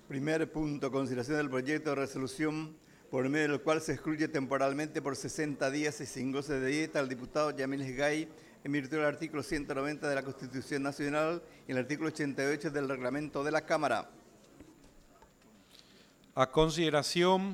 Primer punto, consideración del proyecto de resolución por medio del cual se excluye temporalmente por 60 días y sin goce de dieta al diputado Yamil Esgay en virtud del artículo 190 de la Constitución Nacional y el artículo 88 del reglamento de la Cámara. A consideración,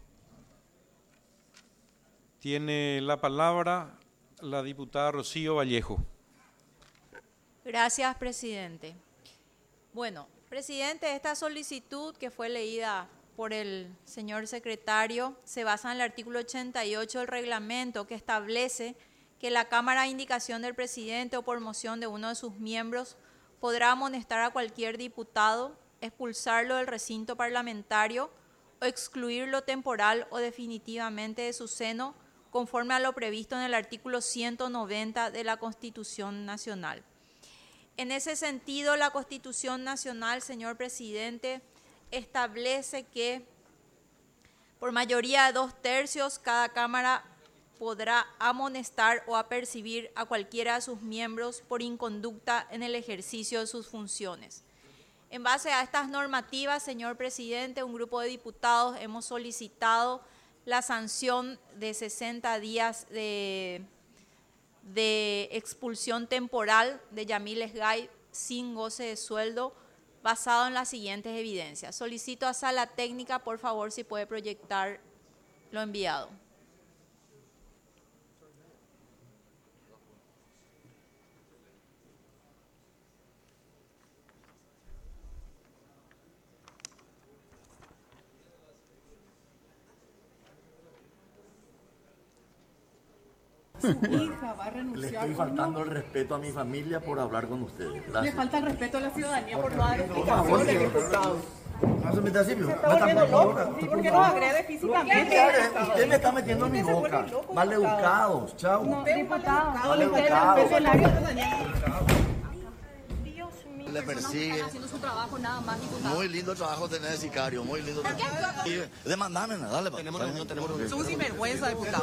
tiene la palabra la diputada Rocío Vallejo. Gracias, presidente. Bueno, presidente, esta solicitud que fue leída por el señor secretario se basa en el artículo 88 del reglamento que establece que la Cámara, a indicación del presidente o por moción de uno de sus miembros, podrá amonestar a cualquier diputado, expulsarlo del recinto parlamentario o excluirlo temporal o definitivamente de su seno, conforme a lo previsto en el artículo 190 de la Constitución Nacional. En ese sentido, la Constitución Nacional, señor presidente, establece que por mayoría de 2/3 cada Cámara podrá amonestar o apercibir a cualquiera de sus miembros por inconducta en el ejercicio de sus funciones. En base a estas normativas, señor presidente, un grupo de diputados hemos solicitado la sanción de 60 días de expulsión temporal de Yamil Esgay sin goce de sueldo, basado en las siguientes evidencias. Solicito a Sala Técnica, por favor, si puede proyectar lo enviado. Su hija va a renunciar. Le estoy faltando el respeto a mi familia por hablar con ustedes. Gracias. Le falta el respeto a la ciudadanía por no dar explicaciones, diputado. No se meta así, Se está volviendo loco. ¿Por qué nos agrede físicamente? Usted me está metiendo en mi boca. Mal educados. Chao. No, diputado. Mal educados. Le persigue. Haciendo su trabajo nada más, diputado. Muy lindo trabajo tener de sicario, muy lindo trabajo. Demandame, dale. Tenemos reunión. Es un sinvergüenza, diputado.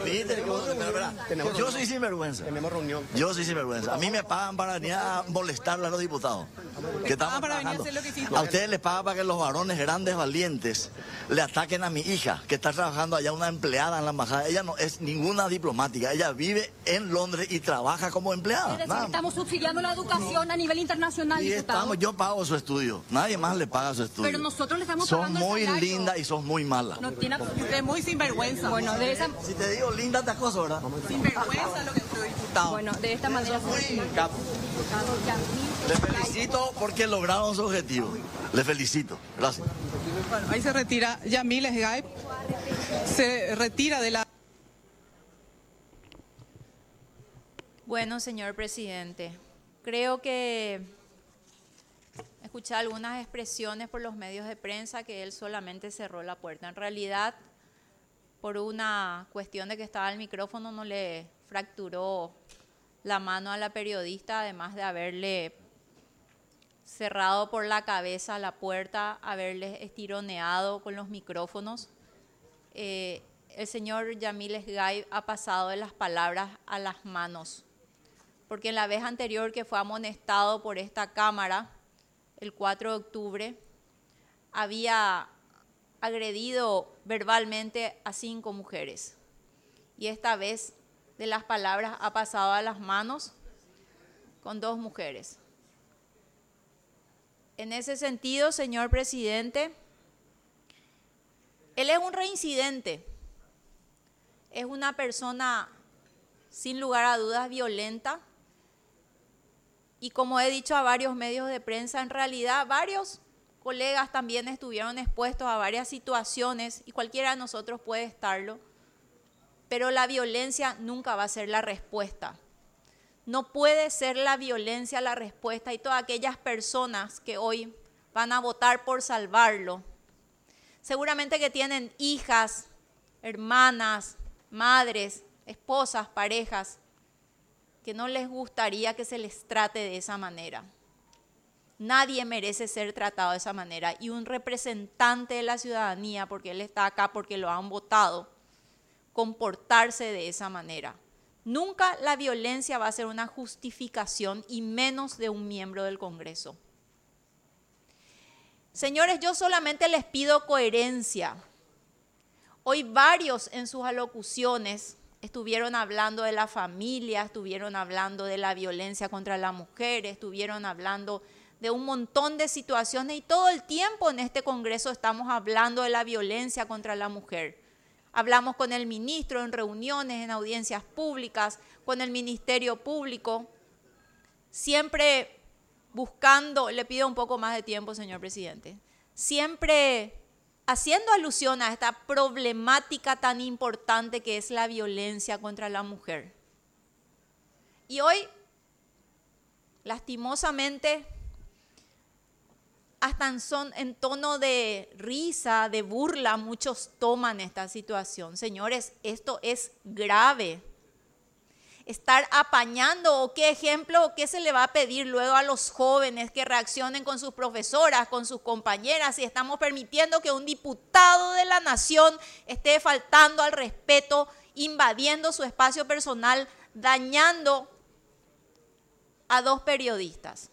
Yo soy sinvergüenza. Tenemos reunión. Yo soy sinvergüenza. A mí me pagan para venir a molestarle a los diputados. Que estamos trabajando. A ustedes les pagan para que los varones grandes, valientes, le ataquen a mi hija, que está trabajando allá, una empleada en la embajada. Ella no es ninguna diplomática. Ella vive en Londres y trabaja como empleada. Es decir, estamos subsidiando la educación a nivel internacional. Y yo pago su estudio, nadie más le paga su estudio. Pero nosotros le estamos Sos pagando muy el salario. linda y sos muy mala. No tiene Usted es muy sinvergüenza. Bueno, de esa, Si te digo linda, te acoso, ¿verdad? Sinvergüenza lo que soy, diputado. bueno, de esta manera. Le felicito porque lograron su objetivo. Le felicito. Gracias. Bueno, ahí se retira Yamil Esgay. Se retira de la... Bueno, señor presidente, creo que escuché algunas expresiones por los medios de prensa que él solamente cerró la puerta. En realidad, por una cuestión de que estaba el micrófono, no le fracturó la mano a la periodista, además de haberle cerrado por la cabeza la puerta, haberle estironeado con los micrófonos. El señor Yamil Esgay ha pasado de las palabras a las manos, porque en la vez anterior que fue amonestado por esta Cámara, el 4 de octubre, había agredido verbalmente a 5 mujeres. Y esta vez de las palabras ha pasado a las manos con 2 mujeres. En ese sentido, señor presidente, él es un reincidente. Es una persona, sin lugar a dudas, violenta. Y como he dicho a varios medios de prensa, en realidad varios colegas también estuvieron expuestos a varias situaciones y cualquiera de nosotros puede estarlo, pero la violencia nunca va a ser la respuesta. No puede ser la violencia la respuesta, y todas aquellas personas que hoy van a votar por salvarlo, seguramente que tienen hijas, hermanas, madres, esposas, parejas, que no les gustaría que se les trate de esa manera. Nadie merece ser tratado de esa manera, y un representante de la ciudadanía, porque él está acá porque lo han votado, comportarse de esa manera. Nunca la violencia va a ser una justificación, y menos de un miembro del Congreso. Señores, yo solamente les pido coherencia. Hoy varios en sus alocuciones estuvieron hablando de la familia, estuvieron hablando de la violencia contra la mujer, estuvieron hablando de un montón de situaciones y todo el tiempo en este Congreso estamos hablando de la violencia contra la mujer. Hablamos con el ministro en reuniones, en audiencias públicas, con el Ministerio Público, siempre buscando, le pido un poco más de tiempo, señor presidente, siempre haciendo alusión a esta problemática tan importante que es la violencia contra la mujer. Y hoy, lastimosamente, hasta en tono de risa, de burla, muchos toman esta situación. Señores, esto es grave. Estar apañando, o qué ejemplo, o qué se le va a pedir luego a los jóvenes que reaccionen con sus profesoras, con sus compañeras, si estamos permitiendo que un diputado de la nación esté faltando al respeto, invadiendo su espacio personal, dañando a 2 periodistas.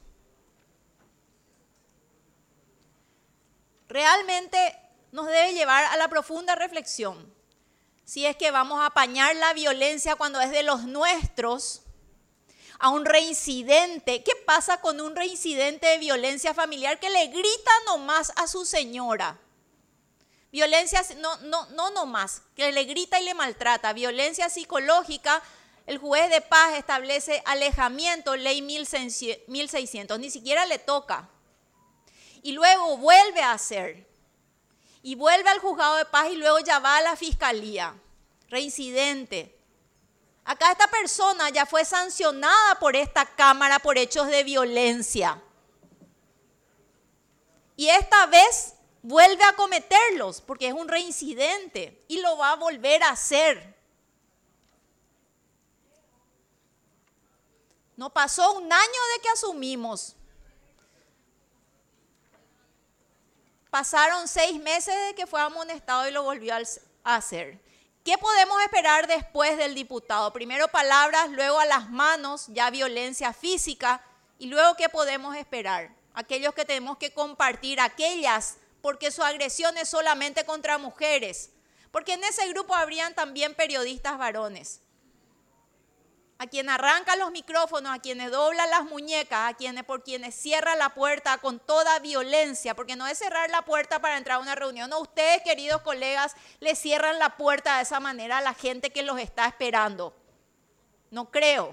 Realmente nos debe llevar a la profunda reflexión. Si es que vamos a apañar la violencia cuando es de los nuestros, a un reincidente. ¿Qué pasa con un reincidente de violencia familiar que le grita nomás a su señora? Violencia, no nomás, que le grita y le maltrata. Violencia psicológica, el juez de paz establece alejamiento, ley 1600, ni siquiera le toca. Y luego vuelve a hacer. Y vuelve al juzgado de paz y luego ya va a la fiscalía. Reincidente. Acá esta persona ya fue sancionada por esta Cámara por hechos de violencia. Y esta vez vuelve a cometerlos porque es un reincidente y lo va a volver a hacer. No pasó un año de que asumimos. Pasaron 6 meses de que fue amonestado y lo volvió a hacer. ¿Qué podemos esperar después del diputado? Primero palabras, luego a las manos, ya violencia física. Y luego, ¿qué podemos esperar? Aquellos que tenemos que compartir, aquellas, porque su agresión es solamente contra mujeres. Porque en ese grupo habrían también periodistas varones. A quien arranca los micrófonos, a quienes dobla las muñecas, por quienes cierra la puerta con toda violencia, porque no es cerrar la puerta para entrar a una reunión. No, ustedes, queridos colegas, le cierran la puerta de esa manera a la gente que los está esperando. No creo.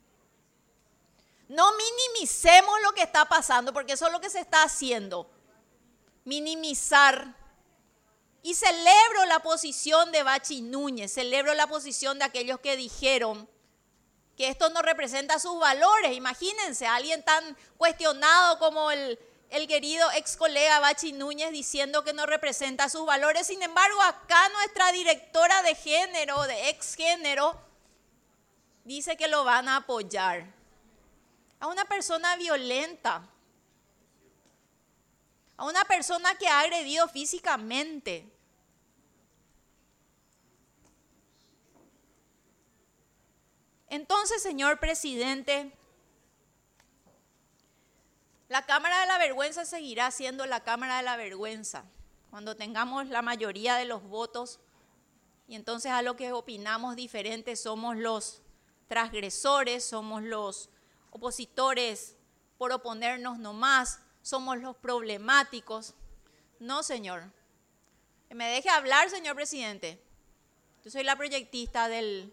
No minimicemos lo que está pasando, porque eso es lo que se está haciendo. Minimizar. Y celebro la posición de Bachi Núñez, celebro la posición de aquellos que dijeron que esto no representa sus valores. Imagínense, alguien tan cuestionado como el querido ex colega Bachi Núñez diciendo que no representa sus valores. Sin embargo, acá nuestra directora de género, de ex género, dice que lo van a apoyar. A una persona violenta, a una persona que ha agredido físicamente. Entonces, señor presidente, la Cámara de la Vergüenza seguirá siendo la Cámara de la Vergüenza cuando tengamos la mayoría de los votos y entonces a lo que opinamos diferente somos los transgresores, somos los opositores por oponernos nomás, somos los problemáticos. No, señor. Que me deje hablar, señor presidente. Yo soy la proyectista del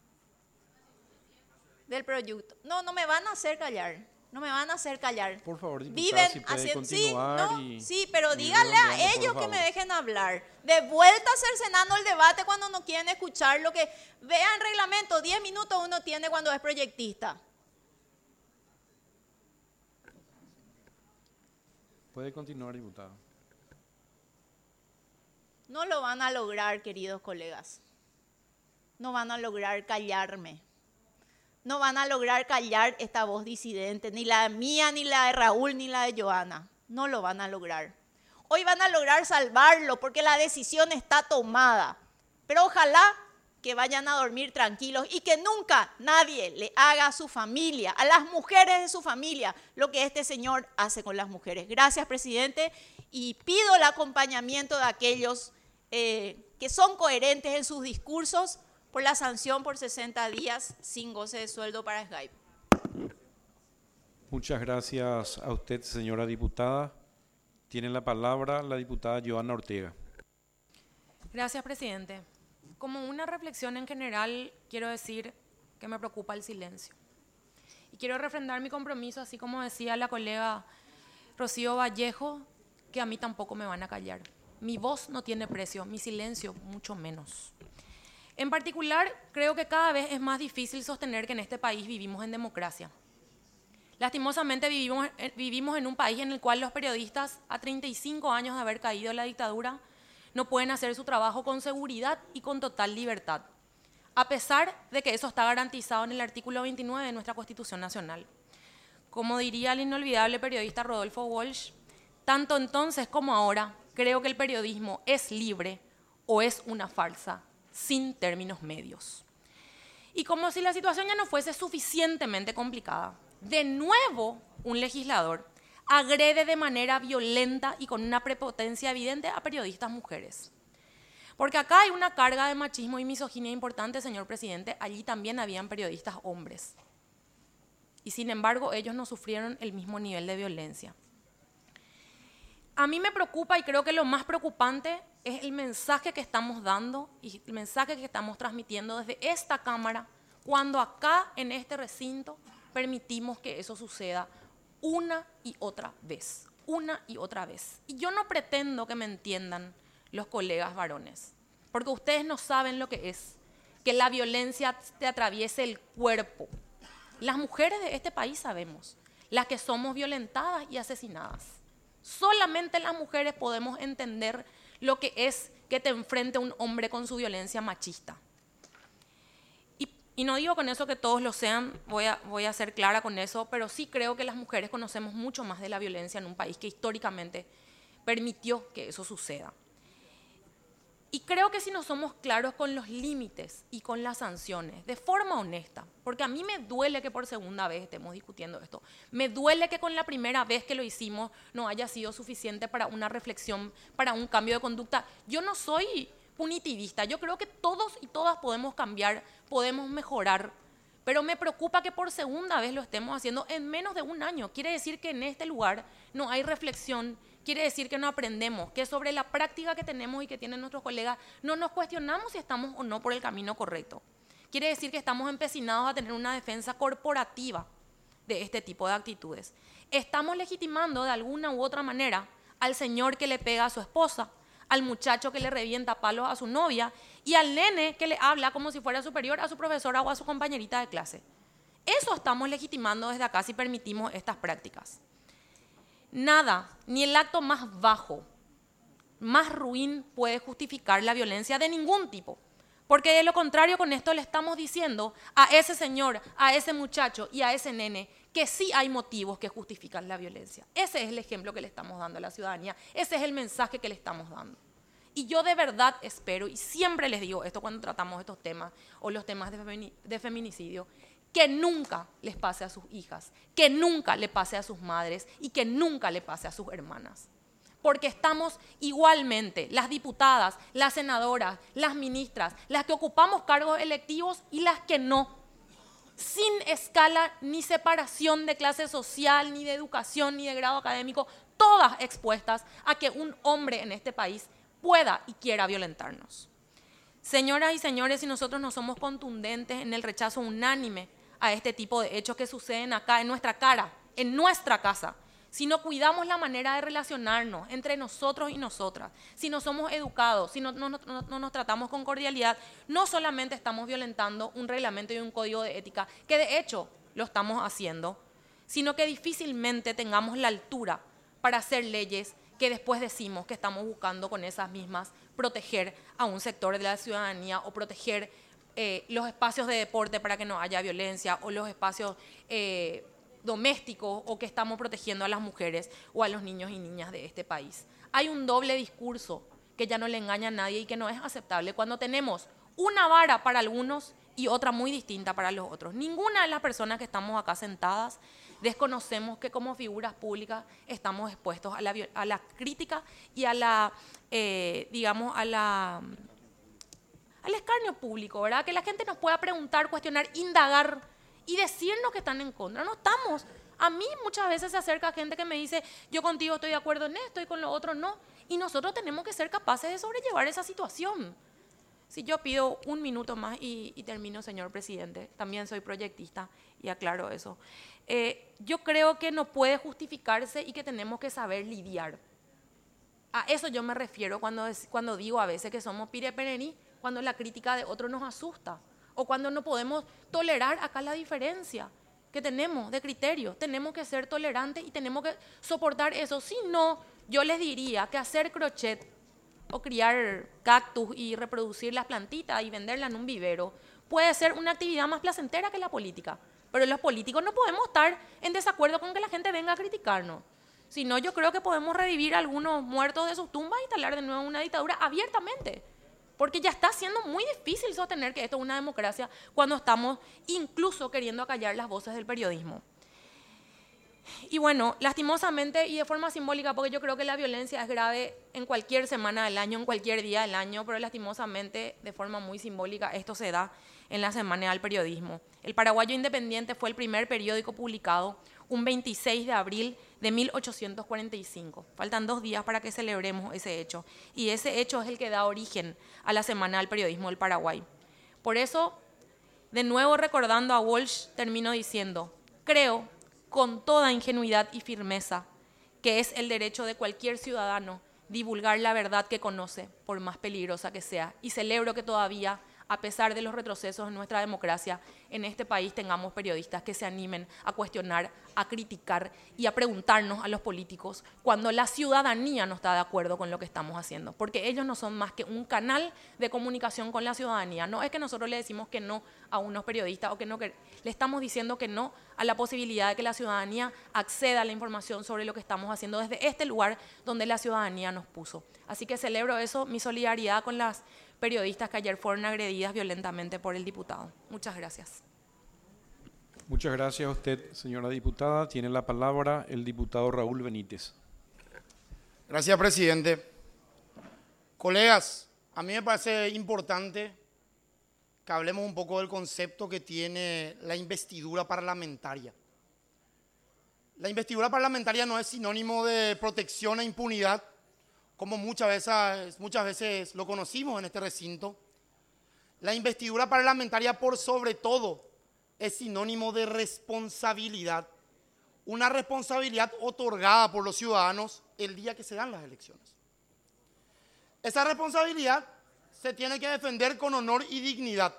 proyecto. No me van a hacer callar. No me van a hacer callar. Por favor, diputada, viven si puede haciendo, continuar sí, pero díganle a ellos que me dejen hablar. De vuelta cercenando el debate cuando no quieren escuchar lo que vean reglamento. 10 minutos uno tiene cuando es proyectista. Puede continuar, diputado. No lo van a lograr, queridos colegas. No van a lograr callarme. No van a lograr callar esta voz disidente, ni la mía, ni la de Raúl, ni la de Joana. No lo van a lograr. Hoy van a lograr salvarlo porque la decisión está tomada. Pero ojalá que vayan a dormir tranquilos y que nunca nadie le haga a su familia, a las mujeres de su familia, lo que este señor hace con las mujeres. Gracias, presidente. y pido el acompañamiento de aquellos que son coherentes en sus discursos por la sanción por 60 días sin goce de sueldo para SGAIP. Muchas gracias a usted, señora diputada. Tiene la palabra la diputada Joana Ortega. Gracias, presidente. Como una reflexión en general, quiero decir que me preocupa el silencio. Y quiero refrendar mi compromiso, así como decía la colega Rocío Vallejo, que a mí tampoco me van a callar. Mi voz no tiene precio, mi silencio mucho menos. En particular, creo que cada vez es más difícil sostener que en este país vivimos en democracia. Lastimosamente vivimos en un país en el cual los periodistas, a 35 años de haber caído en la dictadura, no pueden hacer su trabajo con seguridad y con total libertad, a pesar de que eso está garantizado en el artículo 29 de nuestra Constitución Nacional. Como diría el inolvidable periodista Rodolfo Walsh, tanto entonces como ahora, creo que el periodismo es libre o es una farsa, sin términos medios. Y como si la situación ya no fuese suficientemente complicada, de nuevo un legislador agrede de manera violenta y con una prepotencia evidente a periodistas mujeres. Porque acá hay una carga de machismo y misoginia importante, señor presidente, allí también habían periodistas hombres. Y sin embargo, ellos no sufrieron el mismo nivel de violencia. A mí me preocupa y creo que lo más preocupante es el mensaje que estamos dando y el mensaje que estamos transmitiendo desde esta Cámara, cuando acá en este recinto permitimos que eso suceda una y otra vez, una y otra vez. Y yo no pretendo que me entiendan los colegas varones, porque ustedes no saben lo que es que la violencia te atraviese el cuerpo. Las mujeres de este país sabemos, las que somos violentadas y asesinadas. Solamente las mujeres podemos entender lo que es que te enfrente un hombre con su violencia machista. Y no digo con eso que todos lo sean, voy a ser clara con eso, pero sí creo que las mujeres conocemos mucho más de la violencia en un país que históricamente permitió que eso suceda. Y creo que si no somos claros con los límites y con las sanciones, de forma honesta, porque a mí me duele que por segunda vez estemos discutiendo esto, me duele que con la primera vez que lo hicimos no haya sido suficiente para una reflexión, para un cambio de conducta. Yo no soy punitivista, yo creo que todos y todas podemos cambiar, podemos mejorar, pero me preocupa que por segunda vez lo estemos haciendo en menos de un año. Quiere decir que en este lugar no hay reflexión, quiere decir que no aprendemos, que sobre la práctica que tenemos y que tienen nuestros colegas no nos cuestionamos si estamos o no por el camino correcto. Quiere decir que estamos empecinados a tener una defensa corporativa de este tipo de actitudes. Estamos legitimando de alguna u otra manera al señor que le pega a su esposa, al muchacho que le revienta palos a su novia y al nene que le habla como si fuera superior a su profesora o a su compañerita de clase. Eso estamos legitimando desde acá si permitimos estas prácticas. Nada, ni el acto más bajo, más ruin puede justificar la violencia de ningún tipo. Porque de lo contrario, con esto le estamos diciendo a ese señor, a ese muchacho y a ese nene que sí hay motivos que justifican la violencia. Ese es el ejemplo que le estamos dando a la ciudadanía, ese es el mensaje que le estamos dando. Y yo de verdad espero, y siempre les digo esto cuando tratamos estos temas o los temas de feminicidio, que nunca les pase a sus hijas, que nunca le pase a sus madres y que nunca le pase a sus hermanas. Porque estamos igualmente, las diputadas, las senadoras, las ministras, las que ocupamos cargos electivos y las que no, sin escala ni separación de clase social, ni de educación, ni de grado académico, todas expuestas a que un hombre en este país pueda y quiera violentarnos. Señoras y señores, si nosotros no somos contundentes en el rechazo unánime a este tipo de hechos que suceden acá en nuestra cara, en nuestra casa, si no cuidamos la manera de relacionarnos entre nosotros y nosotras, si no somos educados, si no nos tratamos con cordialidad, no solamente estamos violentando un reglamento y un código de ética, que de hecho lo estamos haciendo, sino que difícilmente tengamos la altura para hacer leyes que después decimos que estamos buscando con esas mismas proteger a un sector de la ciudadanía o proteger los espacios de deporte para que no haya violencia o los espacios domésticos o que estamos protegiendo a las mujeres o a los niños y niñas de este país. Hay un doble discurso que ya no le engaña a nadie y que no es aceptable cuando tenemos una vara para algunos y otra muy distinta para los otros. Ninguna de las personas que estamos acá sentadas desconocemos que como figuras públicas estamos expuestos a la crítica y a la, digamos, al escarnio público, ¿verdad? Que la gente nos pueda preguntar, cuestionar, indagar y decirnos que están en contra. No estamos. A mí muchas veces se acerca gente que me dice, yo contigo estoy de acuerdo en esto y con lo otro no. Y nosotros tenemos que ser capaces de sobrellevar esa situación. Si yo pido un minuto más y termino, señor presidente, también soy proyectista y aclaro eso. Yo creo que no puede justificarse y que tenemos que saber lidiar. A eso yo me refiero cuando digo a veces que somos pirepererí, cuando la crítica de otro nos asusta o cuando no podemos tolerar acá la diferencia que tenemos de criterio. Tenemos que ser tolerantes y tenemos que soportar eso. Si no, yo les diría que hacer crochet o criar cactus y reproducir las plantitas y venderlas en un vivero puede ser una actividad más placentera que la política. Pero los políticos no podemos estar en desacuerdo con que la gente venga a criticarnos. Si no, yo creo que podemos revivir a algunos muertos de sus tumbas e instalar de nuevo una dictadura abiertamente. Porque ya está siendo muy difícil sostener que esto es una democracia cuando estamos incluso queriendo acallar las voces del periodismo. Y bueno, lastimosamente y de forma simbólica, porque yo creo que la violencia es grave en cualquier semana del año, en cualquier día del año, pero lastimosamente de forma muy simbólica esto se da en la Semana del Periodismo. El Paraguayo Independiente fue el primer periódico publicado un 26 de abril de 1845. Faltan 2 días para que celebremos ese hecho. Y ese hecho es el que da origen a la Semana del Periodismo del Paraguay. Por eso, de nuevo recordando a Walsh, termino diciendo, creo con toda ingenuidad y firmeza que es el derecho de cualquier ciudadano divulgar la verdad que conoce, por más peligrosa que sea. Y celebro que todavía, a pesar de los retrocesos en nuestra democracia, en este país tengamos periodistas que se animen a cuestionar, a criticar y a preguntarnos a los políticos cuando la ciudadanía no está de acuerdo con lo que estamos haciendo. Porque ellos no son más que un canal de comunicación con la ciudadanía. No es que nosotros le decimos que no a unos periodistas o que no, que le estamos diciendo que no a la posibilidad de que la ciudadanía acceda a la información sobre lo que estamos haciendo desde este lugar donde la ciudadanía nos puso. Así que celebro eso, mi solidaridad con las periodistas que ayer fueron agredidas violentamente por el diputado. Muchas gracias. Muchas gracias a usted, señora diputada. Tiene la palabra el diputado Raúl Benítez. Gracias, presidente. Colegas, a mí me parece importante que hablemos un poco del concepto que tiene la investidura parlamentaria. La investidura parlamentaria no es sinónimo de protección e impunidad, como muchas veces lo conocimos en este recinto. La investidura parlamentaria, por sobre todo, es sinónimo de responsabilidad, una responsabilidad otorgada por los ciudadanos el día que se dan las elecciones. Esa responsabilidad se tiene que defender con honor y dignidad.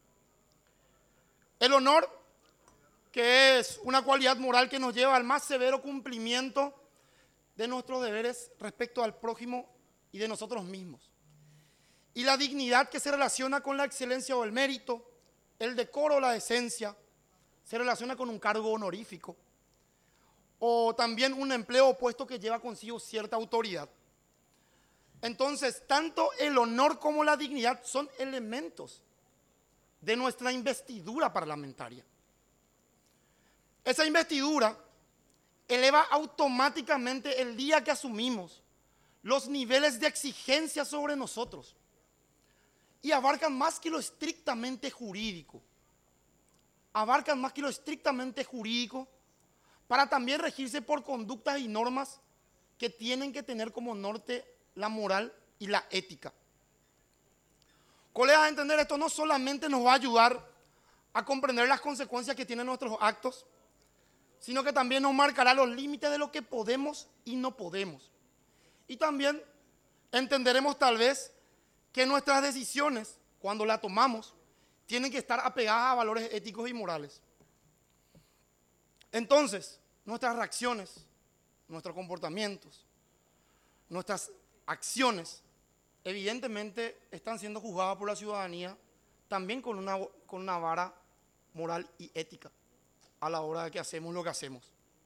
El honor, que es una cualidad moral que nos lleva al más severo cumplimiento de nuestros deberes respecto al prójimo y de nosotros mismos. Y la dignidad, que se relaciona con la excelencia o el mérito, el decoro o la decencia, se relaciona con un cargo honorífico o también un empleo o puesto que lleva consigo cierta autoridad. Entonces, tanto el honor como la dignidad son elementos de nuestra investidura parlamentaria. Esa investidura eleva automáticamente el día que asumimos los niveles de exigencia sobre nosotros y abarcan más que lo estrictamente jurídico. Abarcan más que lo estrictamente jurídico para también regirse por conductas y normas que tienen que tener como norte la moral y la ética. Colegas, a entender esto no solamente nos va a ayudar a comprender las consecuencias que tienen nuestros actos, sino que también nos marcará los límites de lo que podemos y no podemos. Y también entenderemos tal vez que nuestras decisiones, cuando las tomamos, tienen que estar apegadas a valores éticos y morales. Entonces, nuestras reacciones, nuestros comportamientos, nuestras acciones, evidentemente están siendo juzgadas por la ciudadanía también con una vara moral y ética a la hora de que hacemos lo que hacemos.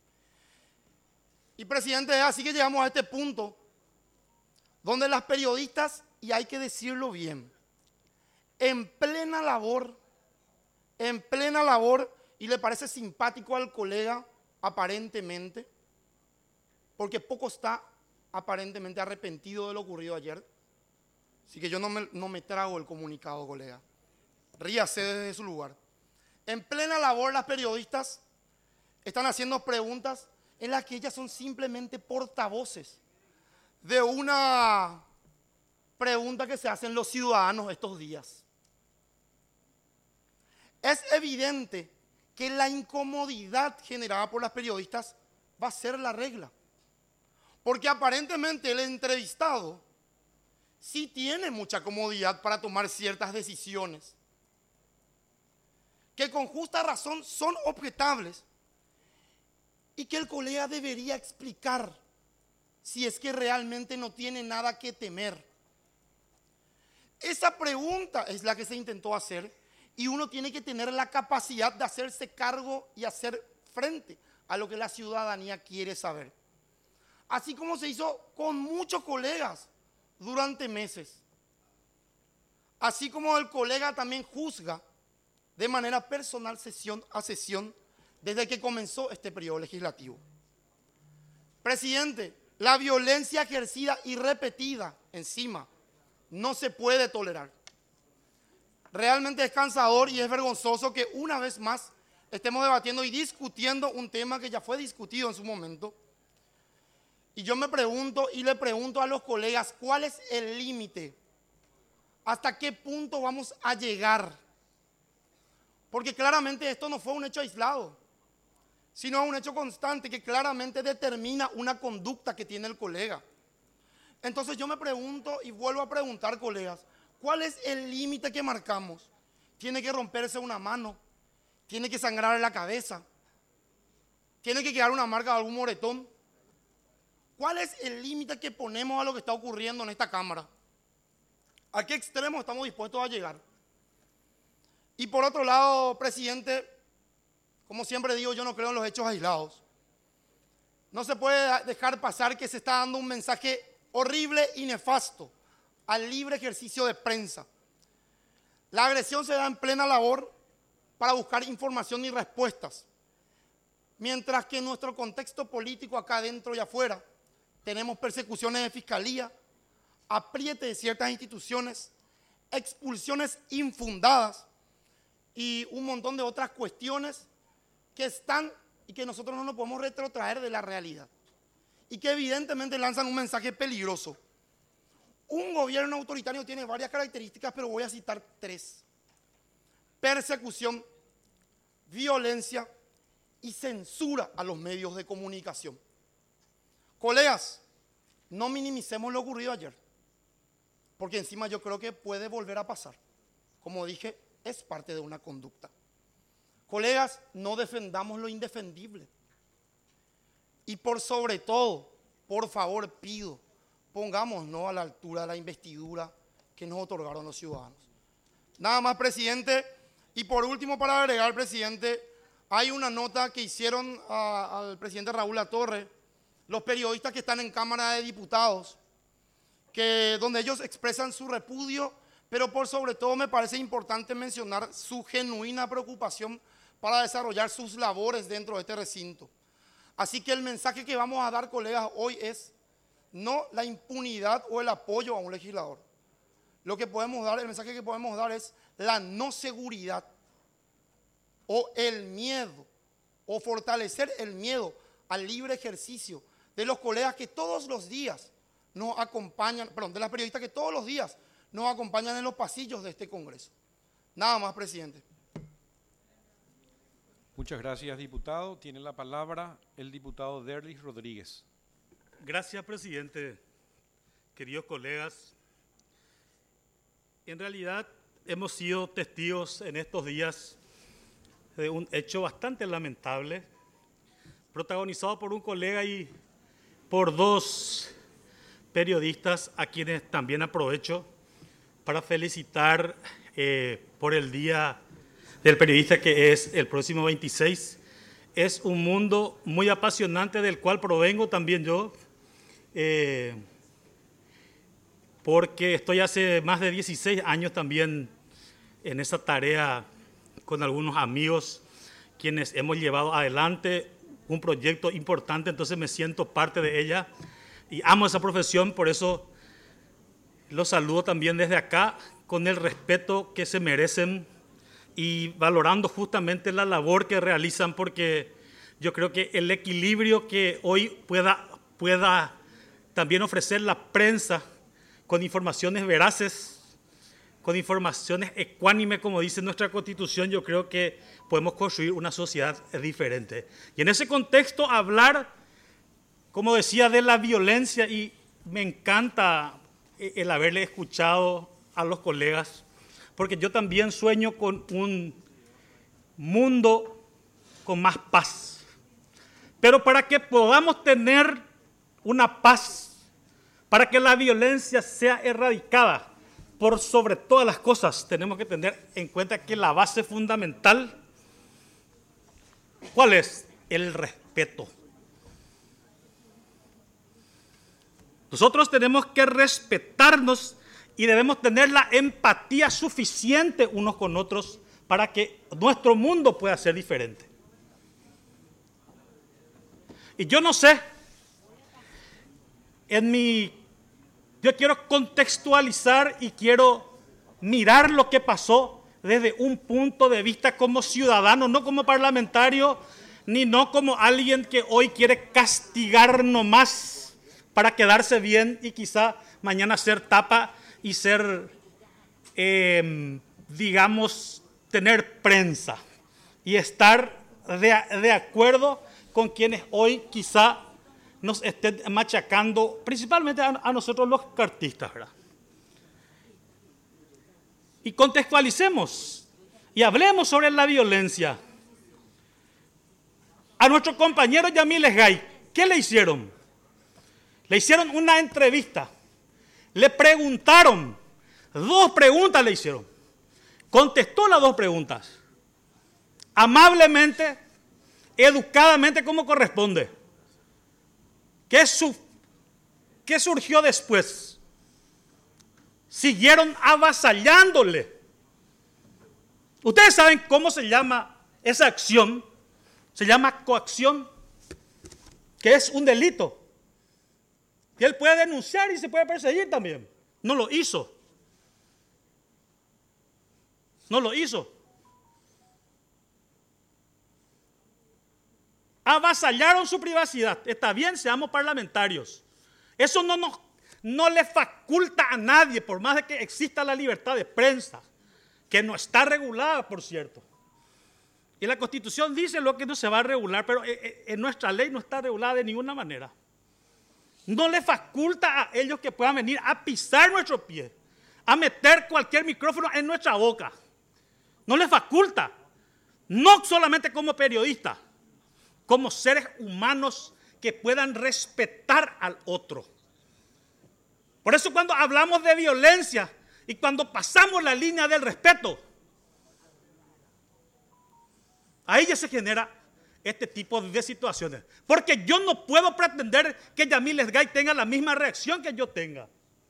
Y presidente, así que llegamos a este punto donde las periodistas, y hay que decirlo bien, en plena labor, y le parece simpático al colega aparentemente, porque poco está aparentemente arrepentido de lo ocurrido ayer. Así que yo no me trago el comunicado, colega. Ríase desde su lugar. En plena labor, las periodistas están haciendo preguntas en las que ellas son simplemente portavoces de una pregunta que se hacen los ciudadanos estos días. Es evidente que la incomodidad generada por las periodistas va a ser la regla. Porque aparentemente el entrevistado sí tiene mucha comodidad para tomar ciertas decisiones, que con justa razón son objetables y que el colega debería explicar si es que realmente no tiene nada que temer. Esa pregunta es la que se intentó hacer y uno tiene que tener la capacidad de hacerse cargo y hacer frente a lo que la ciudadanía quiere saber. Así como se hizo con muchos colegas durante meses. Así como el colega también juzga de manera personal sesión a sesión desde que comenzó este periodo legislativo. Presidente, la violencia ejercida y repetida encima no se puede tolerar. Realmente es cansador y es vergonzoso que una vez más estemos debatiendo y discutiendo un tema que ya fue discutido en su momento. Y yo me pregunto y le pregunto a los colegas, ¿cuál es el límite? ¿Hasta qué punto vamos a llegar? Porque claramente esto no fue un hecho aislado, sino un hecho constante que claramente determina una conducta que tiene el colega. Entonces yo me pregunto y vuelvo a preguntar, colegas, ¿cuál es el límite que marcamos? ¿Tiene que romperse una mano? ¿Tiene que sangrar en la cabeza? ¿Tiene que quedar una marca de algún moretón? ¿Cuál es el límite que ponemos a lo que está ocurriendo en esta Cámara? ¿A qué extremo estamos dispuestos a llegar? Y por otro lado, presidente, como siempre digo, yo no creo en los hechos aislados. No se puede dejar pasar que se está dando un mensaje horrible y nefasto al libre ejercicio de prensa. La agresión se da en plena labor para buscar información y respuestas, mientras que en nuestro contexto político acá adentro y afuera tenemos persecuciones de fiscalía, apriete de ciertas instituciones, expulsiones infundadas y un montón de otras cuestiones que están y que nosotros no nos podemos retrotraer de la realidad y que evidentemente lanzan un mensaje peligroso. Un gobierno autoritario tiene varias características, pero voy a citar 3. Persecución, violencia y censura a los medios de comunicación. Colegas, no minimicemos lo ocurrido ayer, porque encima yo creo que puede volver a pasar. Como dije, es parte de una conducta. Colegas, no defendamos lo indefendible. Y por sobre todo, por favor, pido, pongámonos a la altura de la investidura que nos otorgaron los ciudadanos. Nada más, presidente. Y por último, para agregar, presidente, hay una nota que hicieron al presidente Raúl Latorre, los periodistas que están en Cámara de Diputados, donde ellos expresan su repudio, pero por sobre todo me parece importante mencionar su genuina preocupación para desarrollar sus labores dentro de este recinto. Así que el mensaje que vamos a dar, colegas, hoy es no la impunidad o el apoyo a un legislador. Lo que podemos dar, el mensaje que podemos dar es la no seguridad o el miedo o fortalecer el miedo al libre ejercicio de los colegas que todos los días nos acompañan, de las periodistas que todos los días nos acompañan en los pasillos de este Congreso. Nada más, presidente. Muchas gracias, diputado. Tiene la palabra el diputado Derlis Rodríguez. Gracias, presidente. Queridos colegas, en realidad hemos sido testigos en estos días de un hecho bastante lamentable, protagonizado por un colega y por 2 periodistas a quienes también aprovecho para felicitar por el Día del Periodista, que es el próximo 26. Es un mundo muy apasionante del cual provengo también yo, porque estoy hace más de 16 años también en esa tarea con algunos amigos, quienes hemos llevado adelante un proyecto importante, entonces me siento parte de ella y amo esa profesión, por eso los saludo también desde acá con el respeto que se merecen y valorando justamente la labor que realizan, porque yo creo que el equilibrio que hoy pueda también ofrecer la prensa con informaciones veraces, con informaciones ecuánimes, como dice nuestra Constitución, yo creo que podemos construir una sociedad diferente. Y en ese contexto hablar, como decía, de la violencia, y me encanta el haberle escuchado a los colegas, porque yo también sueño con un mundo con más paz. Pero para que podamos tener una paz, para que la violencia sea erradicada, por sobre todas las cosas, tenemos que tener en cuenta que la base fundamental, ¿cuál es? El respeto. Nosotros tenemos que respetarnos y debemos tener la empatía suficiente unos con otros para que nuestro mundo pueda ser diferente. Y yo no sé, yo quiero contextualizar y quiero mirar lo que pasó desde un punto de vista como ciudadano, no como parlamentario, ni no como alguien que hoy quiere castigar nomás para quedarse bien y quizá mañana ser tapa y ser, digamos, tener prensa y estar de acuerdo con quienes hoy quizá nos estén machacando, principalmente a nosotros los cartistas, ¿verdad? Y contextualicemos y hablemos sobre la violencia. A nuestro compañero Yamil Esgay, ¿qué le hicieron? Le hicieron una entrevista, le preguntaron, 2 preguntas le hicieron, contestó las 2 preguntas, amablemente, educadamente, como corresponde. ¿Qué surgió después? Siguieron avasallándole. Ustedes saben cómo se llama esa acción. Se llama coacción, que es un delito. Y él puede denunciar y se puede perseguir también. No lo hizo. No lo hizo. Avasallaron su privacidad. Está bien, seamos parlamentarios. Eso no le faculta a nadie, por más de que exista la libertad de prensa, que no está regulada, por cierto. Y la Constitución dice lo que no se va a regular, pero en nuestra ley no está regulada de ninguna manera. No le faculta a ellos que puedan venir a pisar nuestro pie, a meter cualquier micrófono en nuestra boca. No le faculta. No solamente como periodistas, como seres humanos que puedan respetar al otro. Por eso cuando hablamos de violencia y cuando pasamos la línea del respeto, ahí ya se genera este tipo de situaciones. Porque yo no puedo pretender que Yamil Esgay tenga la misma reacción que yo tenga.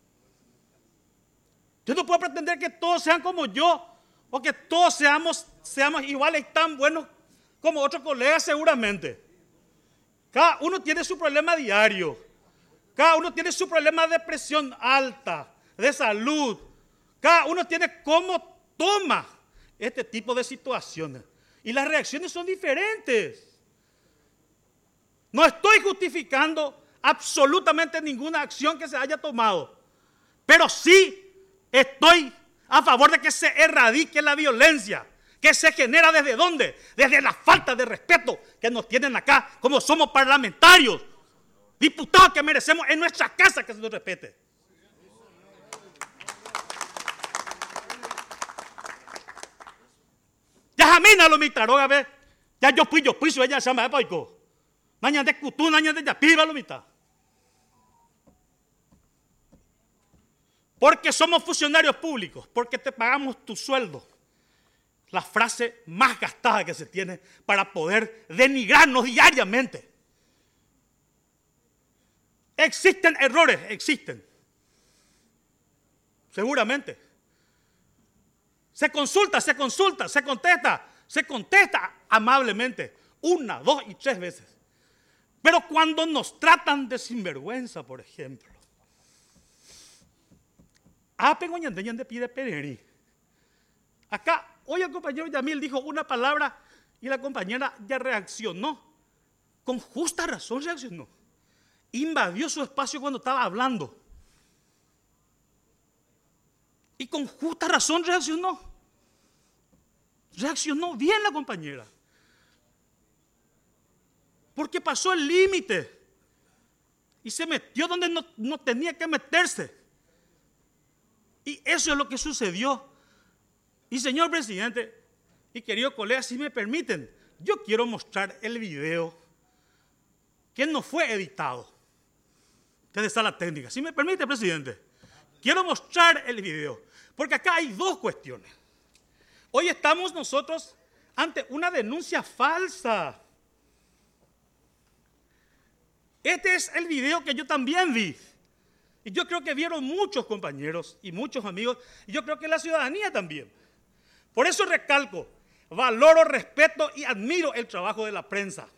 Yo no puedo pretender que todos sean como yo o que todos seamos iguales y tan buenos como otros colegas seguramente. Cada uno tiene su problema diario. Cada uno tiene su problema de presión alta, de salud. Cada uno tiene cómo toma este tipo de situaciones. Y las reacciones son diferentes. No estoy justificando absolutamente ninguna acción que se haya tomado. Pero sí estoy a favor de que se erradique la violencia. ¿Que se genera desde dónde? Desde la falta de respeto que nos tienen acá, como somos parlamentarios, diputados que merecemos en nuestra casa que se nos respete. Ya jamina lo mitaron, ve. Ya yo fui, ella se llama Paico. Naña de Cutú, naña de Yapiba lo mita. Porque somos funcionarios públicos, porque te pagamos tu sueldo. La frase más gastada que se tiene para poder denigrarnos diariamente. ¿Existen errores? Existen. Seguramente. Se consulta, se contesta amablemente. 1, 2 y 3 veces. Pero cuando nos tratan de sinvergüenza, por ejemplo, de pide pereri. Acá, hoy el compañero Yamil dijo una palabra y la compañera ya reaccionó. Con justa razón reaccionó. Invadió su espacio cuando estaba hablando. Y con justa razón reaccionó. Reaccionó bien la compañera. Porque pasó el límite. Y se metió donde no tenía que meterse. Y eso es lo que sucedió. Y señor presidente y queridos colegas, si me permiten, yo quiero mostrar el video que no fue editado desde sala técnica. Si me permite, presidente, quiero mostrar el video, porque acá hay dos cuestiones. Hoy estamos nosotros ante una denuncia falsa. Este es el video que yo también vi. Y yo creo que vieron muchos compañeros y muchos amigos, y yo creo que la ciudadanía también. Por eso recalco, valoro, respeto y admiro el trabajo de la prensa.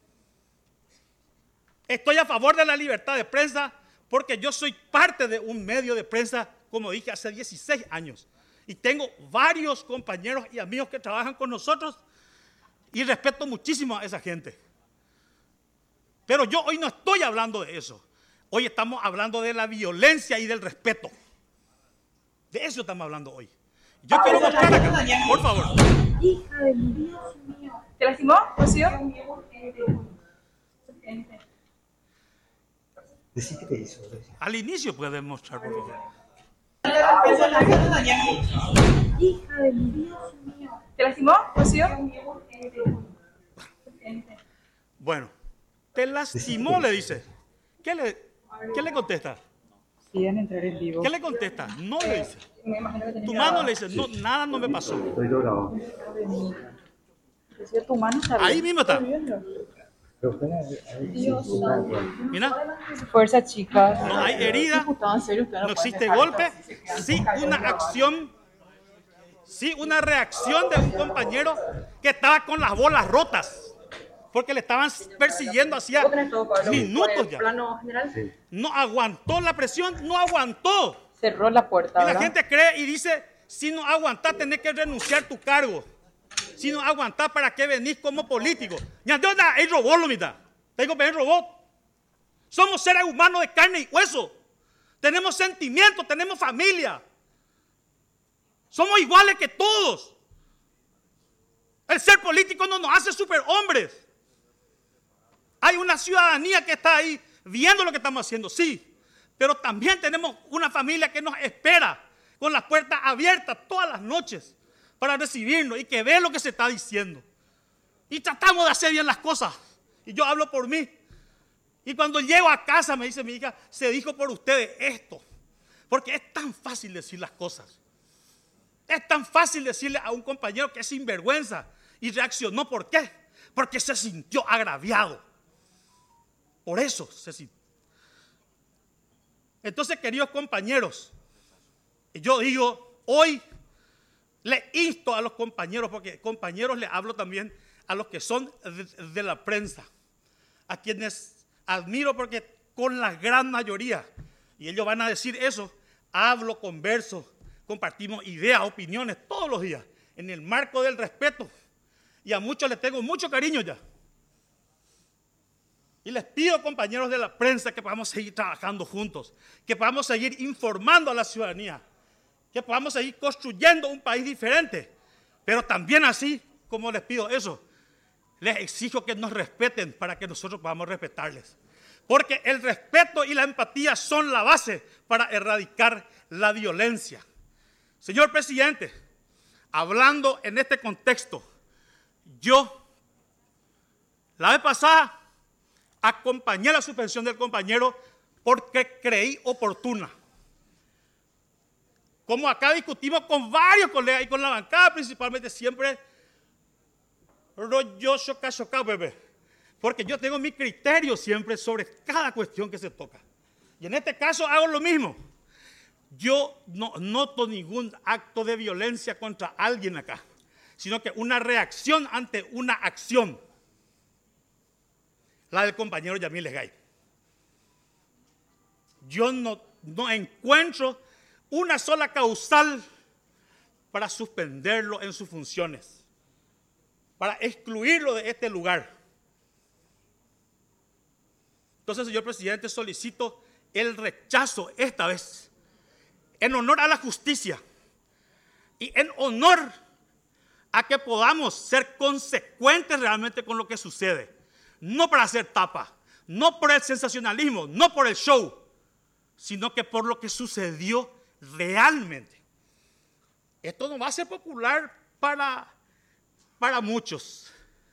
Estoy a favor de la libertad de prensa porque yo soy parte de un medio de prensa, como dije, hace 16 años. Y tengo varios compañeros y amigos que trabajan con nosotros y respeto muchísimo a esa gente. Pero yo hoy no estoy hablando de eso. Hoy estamos hablando de la violencia y del respeto. De eso estamos hablando hoy. Yo quiero mostrar acá, por favor. Hija de Dios mío. ¿Te lastimó, Rocío? Decite qué hizo. Al inicio puedes mostrar, por favor. Hija de Dios mío. ¿Te lastimó, Rocío? Bueno, te lastimó, le dice. ¿Qué le contesta? Piden entrar en vivo. ¿Qué le contesta? No le dice. Tu mano le dice, no, nada no me pasó. Estoy llorando. Tu mano está bien. Ahí mismo está. Mira. Fuerza, chicas. No hay herida, no existe golpe. Sí una acción, sí una reacción de un compañero que estaba con las bolas rotas. Porque le estaban persiguiendo hacía minutos ya. No aguantó la presión, no aguantó. Cerró la puerta. Y la gente cree y dice, si no aguantás tenés que renunciar a tu cargo. Si no aguantás, ¿para qué venís como político? Ya no hay robot, lo mitad. Tengo que ver robot. Somos seres humanos de carne y hueso. Tenemos sentimientos, tenemos familia. Somos iguales que todos. El ser político no nos hace superhombres. Hay una ciudadanía que está ahí viendo lo que estamos haciendo, sí. Pero también tenemos una familia que nos espera con las puertas abiertas todas las noches para recibirnos y que ve lo que se está diciendo. Y tratamos de hacer bien las cosas. Y yo hablo por mí. Y cuando llego a casa me dice mi hija, se dijo por ustedes esto. Porque es tan fácil decir las cosas. Es tan fácil decirle a un compañero que es sinvergüenza. Y reaccionó, ¿por qué? Porque se sintió agraviado. Por eso se sintió. Entonces, queridos compañeros, yo digo, hoy le insto a los compañeros, porque compañeros le hablo también a los que son de la prensa, a quienes admiro porque con la gran mayoría, y ellos van a decir eso, hablo, converso, compartimos ideas, opiniones todos los días, en el marco del respeto, y a muchos les tengo mucho cariño ya. Y les pido, compañeros de la prensa, que podamos seguir trabajando juntos, que podamos seguir informando a la ciudadanía, que podamos seguir construyendo un país diferente. Pero también así, como les pido eso, les exijo que nos respeten para que nosotros podamos respetarles. Porque el respeto y la empatía son la base para erradicar la violencia. Señor presidente, hablando en este contexto, yo, la vez pasada, acompañé la suspensión del compañero porque creí oportuna. Como acá discutimos con varios colegas y con la bancada principalmente siempre, rollo choca, bebé. Porque yo tengo mi criterio siempre sobre cada cuestión que se toca. Y en este caso hago lo mismo. Yo no noto ningún acto de violencia contra alguien acá, sino que una reacción ante una acción. la del compañero Yamil Esgay. Yo no encuentro una sola causal para suspenderlo en sus funciones, para excluirlo de este lugar. Entonces, señor presidente, solicito el rechazo esta vez, en honor a la justicia y en honor a que podamos ser consecuentes realmente con lo que sucede. No para hacer tapa, no por el sensacionalismo, no por el show, sino que por lo que sucedió realmente. Esto no va a ser popular para muchos.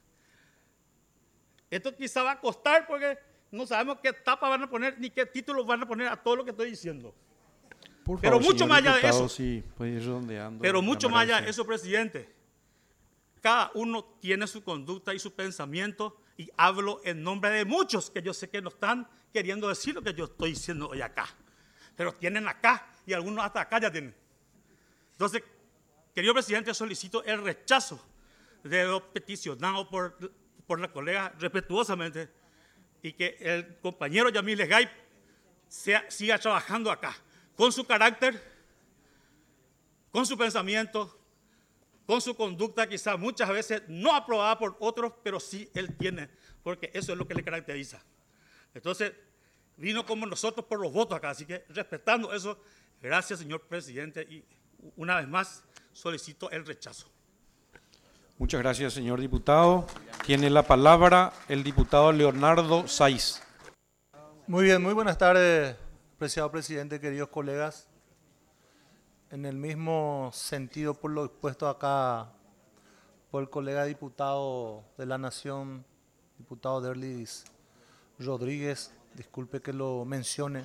Esto quizá va a costar porque no sabemos qué tapa van a poner ni qué títulos van a poner a todo lo que estoy diciendo. Por Pero favor, mucho más allá de eso. Sí, puede ir redondeando. Pero mucho más allá de eso, presidente. Cada uno tiene su conducta y su pensamiento, y hablo en nombre de muchos que yo sé que no están queriendo decir lo que yo estoy diciendo hoy acá. Pero tienen acá y algunos hasta acá ya tienen. Entonces, querido presidente, solicito el rechazo de lo peticionado por la colega respetuosamente, y que el compañero Yamil Esgay siga trabajando acá con su carácter, con su pensamiento, con su conducta, quizás muchas veces no aprobada por otros, pero sí él tiene, porque eso es lo que le caracteriza. Entonces, vino como nosotros por los votos acá, así que respetando eso, gracias, señor presidente, y una vez más solicito el rechazo. Muchas gracias, señor diputado. Tiene la palabra el diputado Leonardo Saiz. Muy bien, muy buenas tardes, apreciado presidente, queridos colegas. En el mismo sentido por lo expuesto acá por el colega diputado de la Nación, diputado Derlis Rodríguez, disculpe que lo mencione.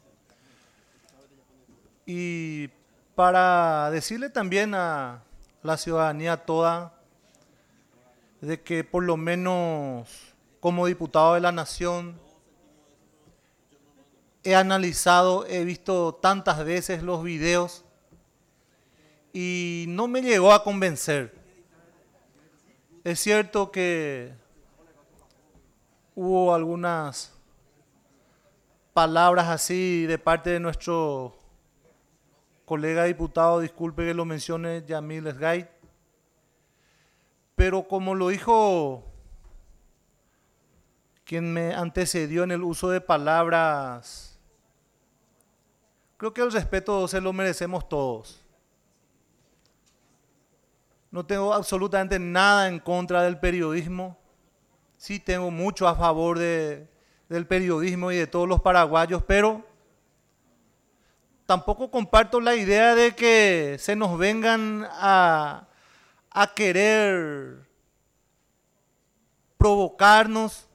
Y para decirle también a la ciudadanía toda de que por lo menos como diputado de la Nación he analizado, he visto tantas veces los videos y no me llegó a convencer. Es cierto que hubo algunas palabras así de parte de nuestro colega diputado, disculpe que lo mencione, Yamil Esgay, pero como lo dijo quien me antecedió en el uso de palabras, creo que el respeto se lo merecemos todos. No tengo absolutamente nada en contra del periodismo. Sí tengo mucho a favor del periodismo y de todos los paraguayos, pero tampoco comparto la idea de que se nos vengan a querer provocarnos,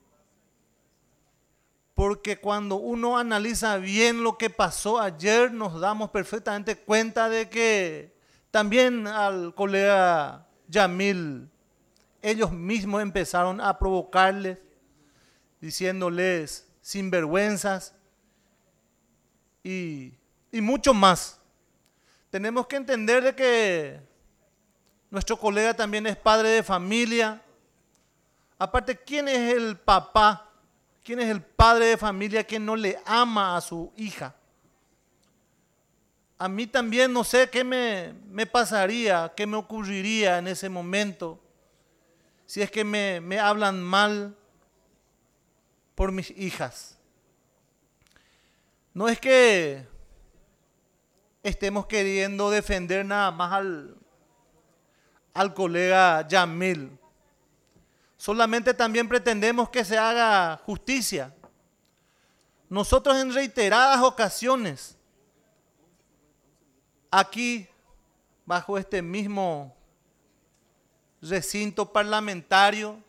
porque cuando uno analiza bien lo que pasó ayer, nos damos perfectamente cuenta de que también al colega Yamil, ellos mismos empezaron a provocarles, diciéndoles sinvergüenzas y mucho más. Tenemos que entender de que nuestro colega también es padre de familia. Aparte, ¿quién es el papá? ¿Quién es el padre de familia que no le ama a su hija? A mí también no sé qué me pasaría, qué me ocurriría en ese momento, si es que me hablan mal por mis hijas. No es que estemos queriendo defender nada más al colega Yamil. Solamente también pretendemos que se haga justicia. Nosotros en reiteradas ocasiones, aquí, bajo este mismo recinto parlamentario,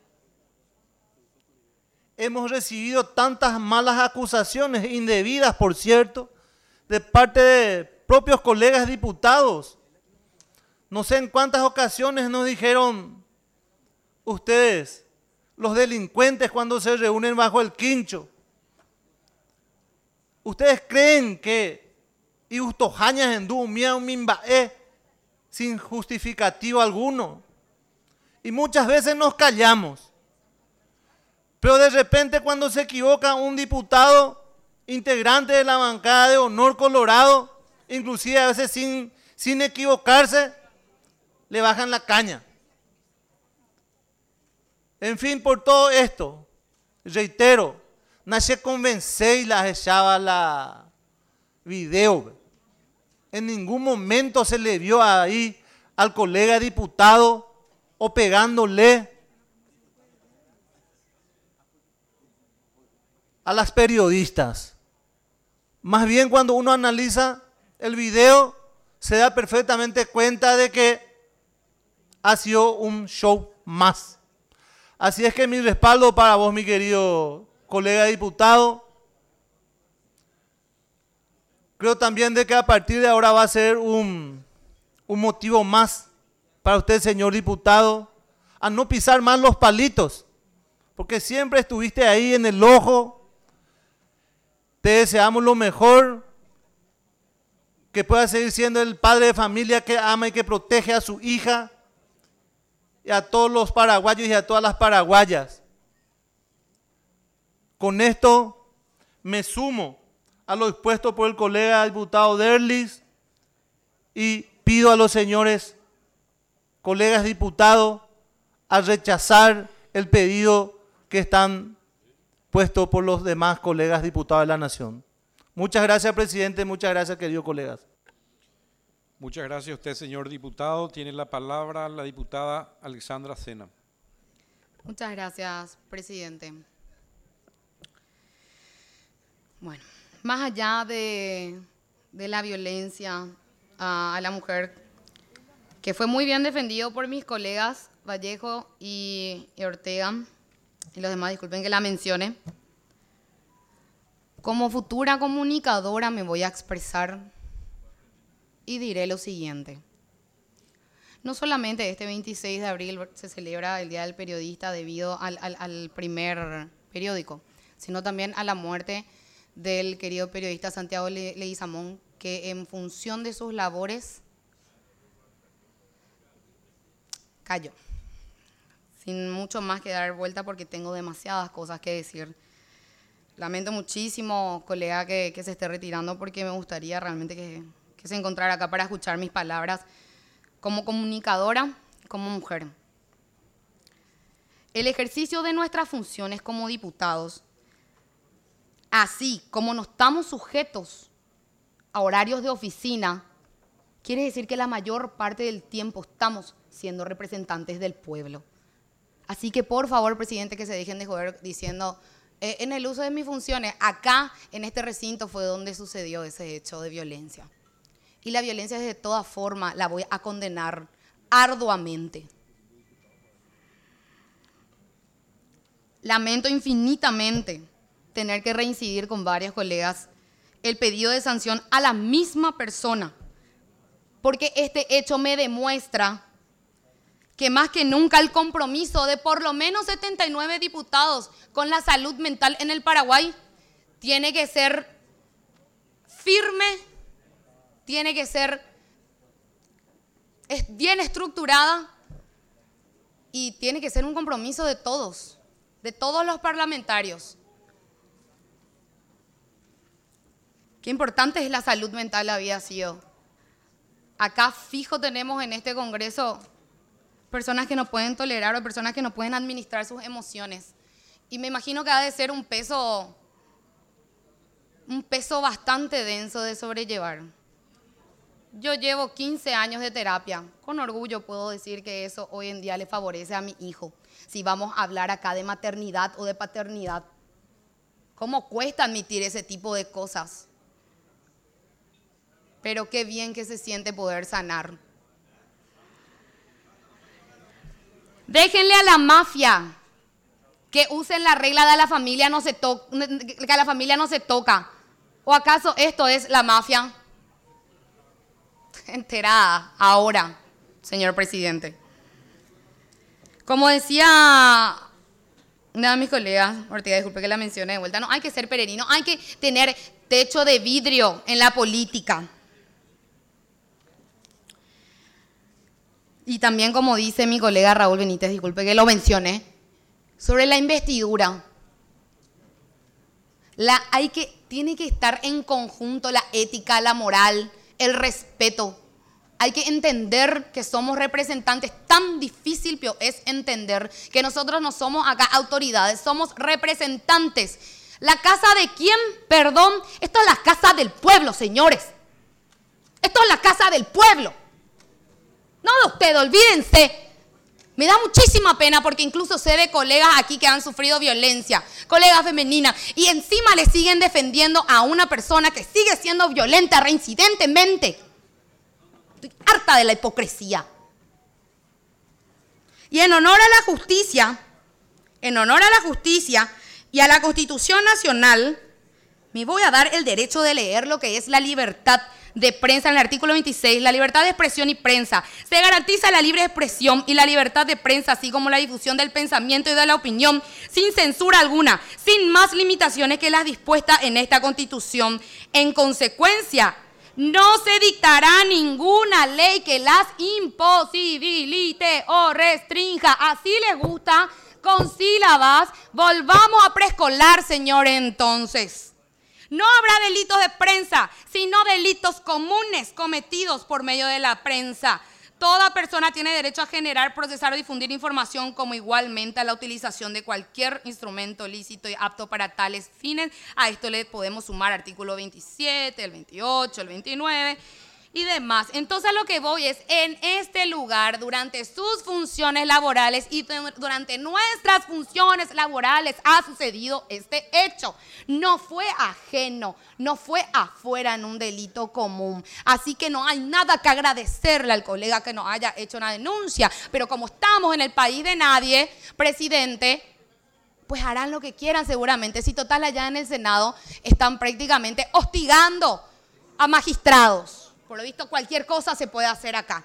hemos recibido tantas malas acusaciones, indebidas por cierto, de parte de propios colegas diputados. No sé en cuántas ocasiones nos dijeron: ustedes, los delincuentes, cuando se reúnen bajo el quincho, ¿ustedes creen que Iustojañas en Dumia un Mimbae sin justificativo alguno? Y muchas veces nos callamos. Pero de repente cuando se equivoca un diputado integrante de la bancada de Honor Colorado, inclusive a veces sin equivocarse, le bajan la caña. En fin, por todo esto, reitero, no se convencé y la echaba la video. En ningún momento se le vio ahí al colega diputado o pegándole a las periodistas. Más bien cuando uno analiza el video se da perfectamente cuenta de que ha sido un show más. Así es que mi respaldo para vos, mi querido colega diputado. Creo también de que a partir de ahora va a ser un motivo más para usted, señor diputado, a no pisar más los palitos, porque siempre estuviste ahí en el ojo. Te deseamos lo mejor, que pueda seguir siendo el padre de familia que ama y que protege a su hija y a todos los paraguayos y a todas las paraguayas. Con esto me sumo a lo expuesto por el colega diputado Derlis y pido a los señores colegas diputados a rechazar el pedido que están puestos por los demás colegas diputados de la Nación. Muchas gracias, presidente. Muchas gracias, queridos colegas. Muchas gracias a usted, señor diputado. Tiene la palabra la diputada Alexandra Sena. Muchas gracias, presidente. Bueno, más allá de la violencia a la mujer, que fue muy bien defendido por mis colegas Vallejo y Ortega, y los demás, disculpen que la mencione, como futura comunicadora me voy a expresar y diré lo siguiente. No solamente este 26 de abril se celebra el Día del Periodista debido al primer periódico, sino también a la muerte del querido periodista Santiago Leguizamón, que en función de sus labores cayó. Sin mucho más que dar vuelta porque tengo demasiadas cosas que decir. Lamento muchísimo, colega, que se esté retirando porque me gustaría realmente que se encontrara acá para escuchar mis palabras como comunicadora, como mujer. El ejercicio de nuestras funciones como diputados, así como no estamos sujetos a horarios de oficina, quiere decir que la mayor parte del tiempo estamos siendo representantes del pueblo. Así que, por favor, presidente, que se dejen de joder diciendo, en el uso de mis funciones, acá, en este recinto, fue donde sucedió ese hecho de violencia. Y la violencia, de todas formas, la voy a condenar arduamente. Lamento infinitamente tener que reincidir con varios colegas el pedido de sanción a la misma persona, porque este hecho me demuestra que más que nunca el compromiso de por lo menos 79 diputados con la salud mental en el Paraguay tiene que ser firme, tiene que ser bien estructurada y tiene que ser un compromiso de todos los parlamentarios. Qué importante es la salud mental había sido. Acá fijo tenemos en este Congreso personas que no pueden tolerar o personas que no pueden administrar sus emociones. Y me imagino que ha de ser un peso bastante denso de sobrellevar. Yo llevo 15 años de terapia. Con orgullo puedo decir que eso hoy en día le favorece a mi hijo. Si vamos a hablar acá de maternidad o de paternidad, ¿cómo cuesta admitir ese tipo de cosas? Pero qué bien que se siente poder sanar. Déjenle a la mafia que usen la regla de que a la familia no se toca. ¿O acaso esto es la mafia? Enterada ahora, señor presidente. Como decía una de mis colegas, Ortega, disculpe que la mencione de vuelta, no hay que ser peregrino, hay que tener techo de vidrio en la política. Y también, como dice mi colega Raúl Benítez, disculpe que lo mencione, sobre la investidura. Tiene que estar en conjunto la ética, la moral, el respeto. Hay que entender que somos representantes. Tan difícil pero es entender que nosotros no somos acá autoridades, somos representantes. ¿La casa de quién? Perdón, esto es la casa del pueblo, señores. Esto es la casa del pueblo. No de ustedes, olvídense. Me da muchísima pena porque incluso sé de colegas aquí que han sufrido violencia, colegas femeninas, y encima le siguen defendiendo a una persona que sigue siendo violenta reincidentemente. Estoy harta de la hipocresía. Y en honor a la justicia y a la Constitución Nacional, me voy a dar el derecho de leer lo que es la libertad de prensa en el artículo 26, la libertad de expresión y prensa. Se garantiza la libre expresión y la libertad de prensa, así como la difusión del pensamiento y de la opinión, sin censura alguna, sin más limitaciones que las dispuestas en esta Constitución. En consecuencia, no se dictará ninguna ley que las imposibilite o restrinja. Así les gusta, con sílabas. Volvamos a preescolar, señores, entonces. No habrá delitos de prensa, sino delitos comunes cometidos por medio de la prensa. Toda persona tiene derecho a generar, procesar o difundir información, como igualmente a la utilización de cualquier instrumento lícito y apto para tales fines. A esto le podemos sumar artículo 27, el 28, el 29 y demás. Entonces lo que voy es, en este lugar, durante sus funciones laborales y durante nuestras funciones laborales ha sucedido este hecho. No fue ajeno, no fue afuera en un delito común. Así que no hay nada que agradecerle al colega que nos haya hecho una denuncia. Pero como estamos en el país de nadie, presidente, pues harán lo que quieran seguramente. Si total allá en el Senado están prácticamente hostigando a magistrados. Por lo visto, cualquier cosa se puede hacer acá.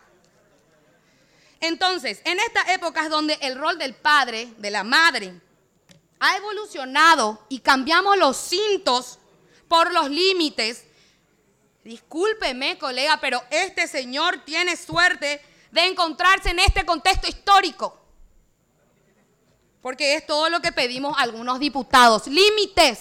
Entonces, en estas épocas donde el rol del padre, de la madre, ha evolucionado y cambiamos los cintos por los límites, discúlpeme, colega, pero este señor tiene suerte de encontrarse en este contexto histórico. Porque es todo lo que pedimos algunos diputados. Límites.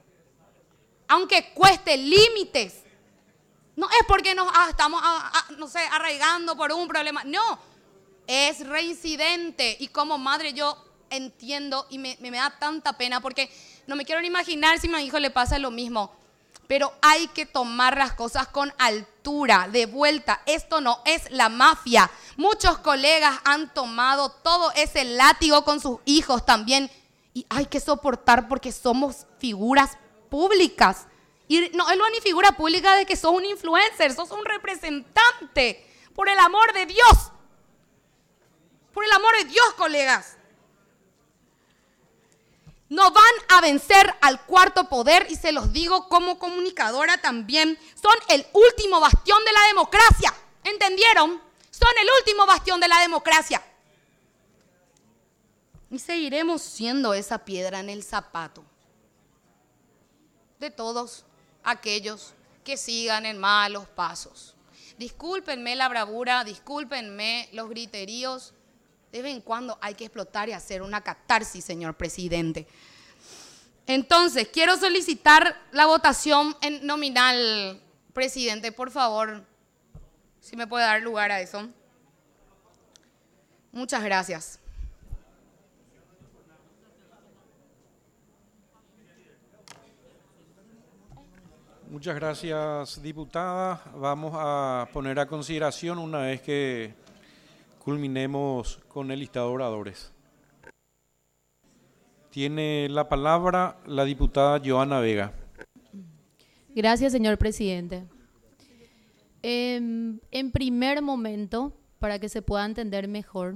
Aunque cueste, límites. No es porque nos estamos, no sé, arraigando por un problema. No, es reincidente. Y como madre yo entiendo y me da tanta pena porque no me quiero ni imaginar si a mi hijo le pasa lo mismo. Pero hay que tomar las cosas con altura, de vuelta. Esto no es la mafia. Muchos colegas han tomado todo ese látigo con sus hijos también. Y hay que soportar porque somos figuras públicas. Y no es ni figura pública de que sos un influencer, sos un representante. Por el amor de Dios. Por el amor de Dios, colegas. No van a vencer al cuarto poder y se los digo como comunicadora también. Son el último bastión de la democracia. ¿Entendieron? Son el último bastión de la democracia. Y seguiremos siendo esa piedra en el zapato de todos aquellos que sigan en malos pasos. Discúlpenme la bravura, discúlpenme los griteríos. De vez en cuando hay que explotar y hacer una catarsis, señor presidente. Entonces, quiero solicitar la votación en nominal, presidente, por favor, si me puede dar lugar a eso. Muchas gracias. Muchas gracias, diputada. Vamos a poner a consideración una vez que culminemos con el listado de oradores. Tiene la palabra la diputada Joana Vega. Gracias, señor presidente. En primer momento, para que se pueda entender mejor,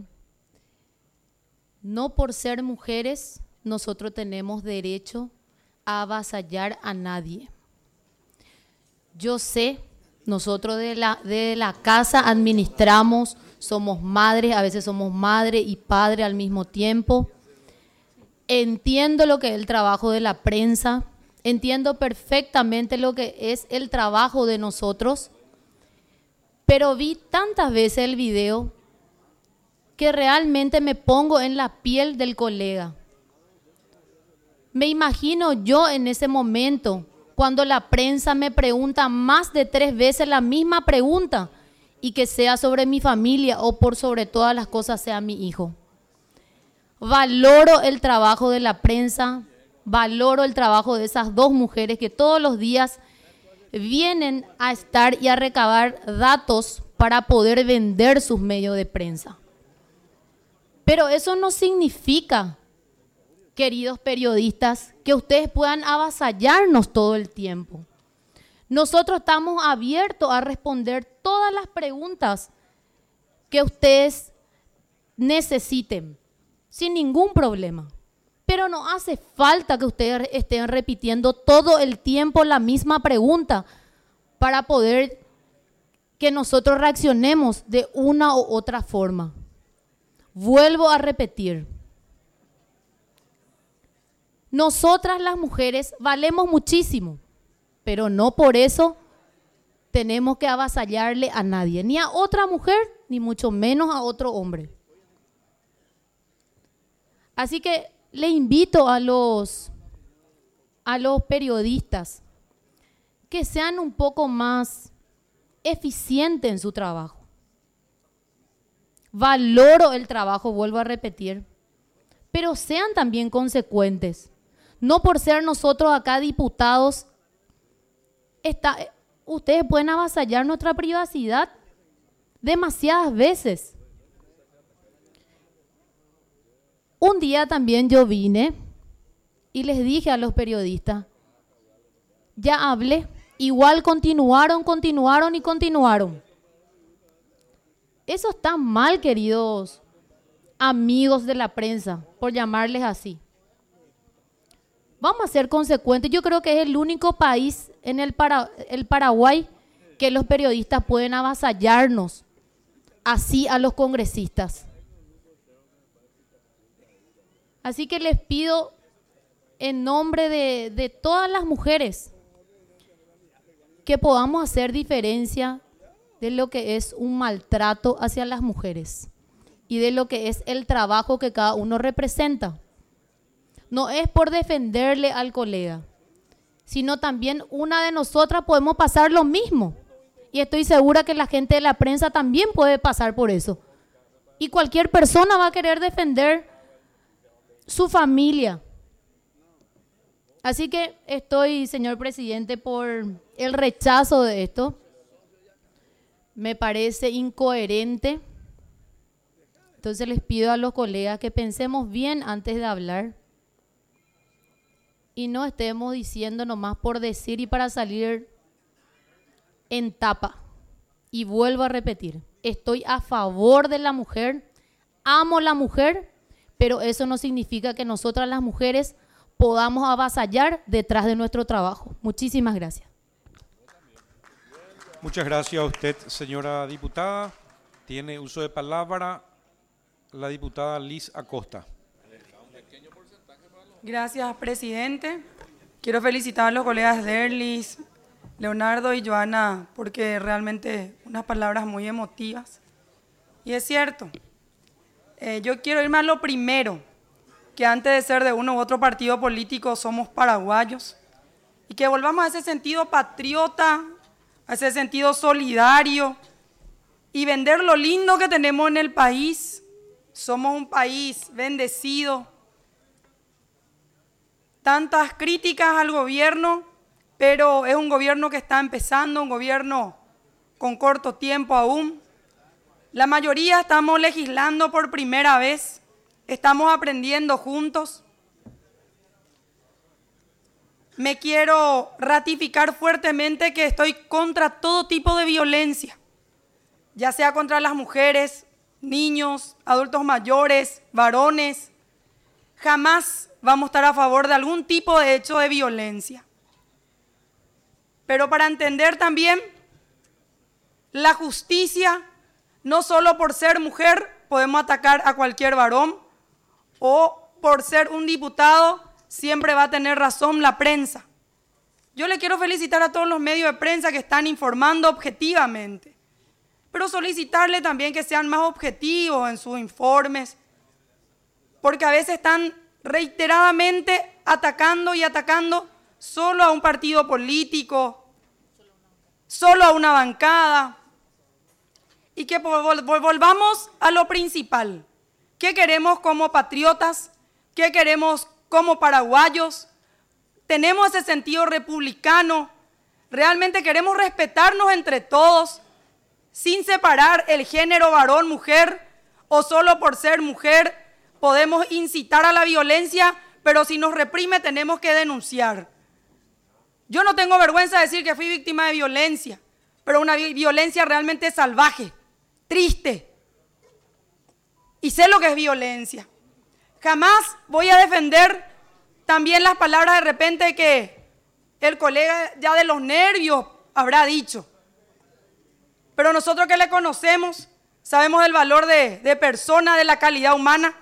no por ser mujeres nosotros tenemos derecho a avasallar a nadie. Yo sé, nosotros de la casa administramos, somos madres, a veces somos madre y padre al mismo tiempo. Entiendo lo que es el trabajo de la prensa, entiendo perfectamente lo que es el trabajo de nosotros, pero vi tantas veces el video que realmente me pongo en la piel del colega. Me imagino yo en ese momento, cuando la prensa me pregunta más de 3 veces la misma pregunta y que sea sobre mi familia o por sobre todas las cosas sea mi hijo. Valoro el trabajo de la prensa, valoro el trabajo de esas 2 mujeres que todos los días vienen a estar y a recabar datos para poder vender sus medios de prensa. Pero eso no significa, queridos periodistas, que ustedes puedan avasallarnos todo el tiempo. Nosotros estamos abiertos a responder todas las preguntas que ustedes necesiten, sin ningún problema. Pero no hace falta que ustedes estén repitiendo todo el tiempo la misma pregunta para poder que nosotros reaccionemos de una u otra forma. Vuelvo a repetir. Nosotras las mujeres valemos muchísimo, pero no por eso tenemos que avasallarle a nadie, ni a otra mujer, ni mucho menos a otro hombre. Así que le invito a los periodistas que sean un poco más eficientes en su trabajo. Valoro el trabajo, vuelvo a repetir, pero sean también consecuentes. No por ser nosotros acá diputados, ustedes pueden avasallar nuestra privacidad demasiadas veces. Un día también yo vine y les dije a los periodistas, ya hablé, igual continuaron. Eso está mal, queridos amigos de la prensa, por llamarles así. Vamos a ser consecuentes. Yo creo que es el único país en el Paraguay que los periodistas pueden avasallarnos así a los congresistas. Así que les pido en nombre de todas las mujeres que podamos hacer diferencia de lo que es un maltrato hacia las mujeres y de lo que es el trabajo que cada uno representa. No es por defenderle al colega, sino también una de nosotras podemos pasar lo mismo. Y estoy segura que la gente de la prensa también puede pasar por eso. Y cualquier persona va a querer defender su familia. Así que estoy, señor presidente, por el rechazo de esto. Me parece incoherente. Entonces les pido a los colegas que pensemos bien antes de hablar y no estemos diciendo nomás por decir y para salir en tapa. Y vuelvo a repetir, estoy a favor de la mujer, amo la mujer, pero eso no significa que nosotras las mujeres podamos avasallar detrás de nuestro trabajo. Muchísimas gracias. Muchas gracias a usted, señora diputada. Tiene uso de palabra la diputada Liz Acosta. Gracias, presidente. Quiero felicitar a los colegas Derlis, Leonardo y Joana, porque realmente unas palabras muy emotivas. Y es cierto, yo quiero irme a lo primero, que antes de ser de uno u otro partido político somos paraguayos, y que volvamos a ese sentido patriota, a ese sentido solidario, y vender lo lindo que tenemos en el país. Somos un país bendecido. Tantas críticas al gobierno, pero es un gobierno que está empezando, un gobierno con corto tiempo aún. La mayoría estamos legislando por primera vez, estamos aprendiendo juntos. Me quiero ratificar fuertemente que estoy contra todo tipo de violencia, ya sea contra las mujeres, niños, adultos mayores, varones. Jamás vamos a estar a favor de algún tipo de hecho de violencia. Pero para entender también la justicia, no solo por ser mujer podemos atacar a cualquier varón, o por ser un diputado siempre va a tener razón la prensa. Yo le quiero felicitar a todos los medios de prensa que están informando objetivamente, pero solicitarle también que sean más objetivos en sus informes, porque a veces están reiteradamente atacando y atacando solo a un partido político, solo a una bancada. Y que volvamos a lo principal. ¿Qué queremos como patriotas? ¿Qué queremos como paraguayos? ¿Tenemos ese sentido republicano? ¿Realmente queremos respetarnos entre todos sin separar el género varón-mujer? ¿O solo por ser mujer podemos incitar a la violencia, pero si nos reprime tenemos que denunciar? Yo no tengo vergüenza de decir que fui víctima de violencia, pero una violencia realmente salvaje, triste. Y sé lo que es violencia. Jamás voy a defender también las palabras de repente que el colega ya de los nervios habrá dicho. Pero nosotros que le conocemos, sabemos del valor de persona, de la calidad humana.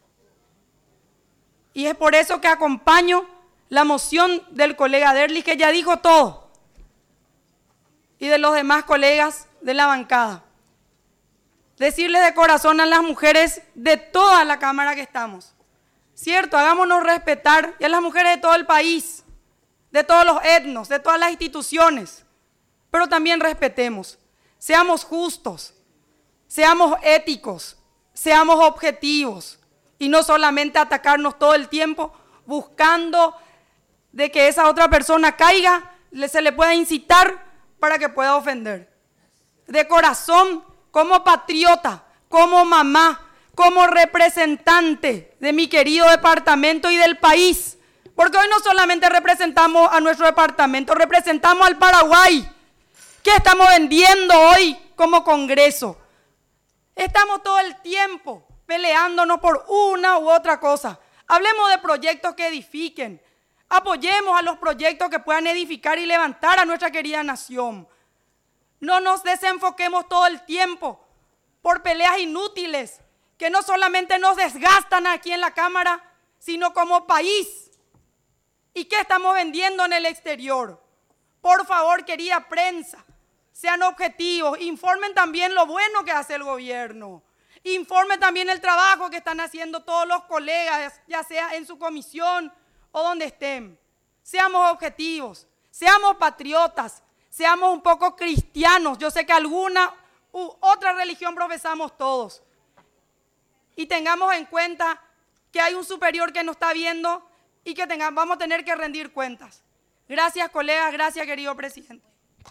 Y es por eso que acompaño la moción del colega Derlis, que ya dijo todo, y de los demás colegas de la bancada. Decirles de corazón a las mujeres de toda la Cámara que estamos, cierto, hagámonos respetar, y a las mujeres de todo el país, de todos los etnos, de todas las instituciones, pero también respetemos, seamos justos, seamos éticos, seamos objetivos, y no solamente atacarnos todo el tiempo buscando de que esa otra persona caiga, se le pueda incitar para que pueda ofender. De corazón, como patriota, como mamá, como representante de mi querido departamento y del país, porque hoy no solamente representamos a nuestro departamento, representamos al Paraguay. ¿Qué estamos vendiendo hoy como Congreso? Estamos todo el tiempo peleándonos por una u otra cosa. Hablemos de proyectos que edifiquen. Apoyemos a los proyectos que puedan edificar y levantar a nuestra querida nación. No nos desenfoquemos todo el tiempo por peleas inútiles que no solamente nos desgastan aquí en la Cámara, sino como país. ¿Y qué estamos vendiendo en el exterior? Por favor, querida prensa, sean objetivos, informen también lo bueno que hace el gobierno. Informen también el trabajo que están haciendo todos los colegas, ya sea en su comisión o donde estén. Seamos objetivos, seamos patriotas, seamos un poco cristianos. Yo sé que alguna u otra religión profesamos todos. Y tengamos en cuenta que hay un superior que nos está viendo y que vamos a tener que rendir cuentas. Gracias, colegas, gracias, querido presidente.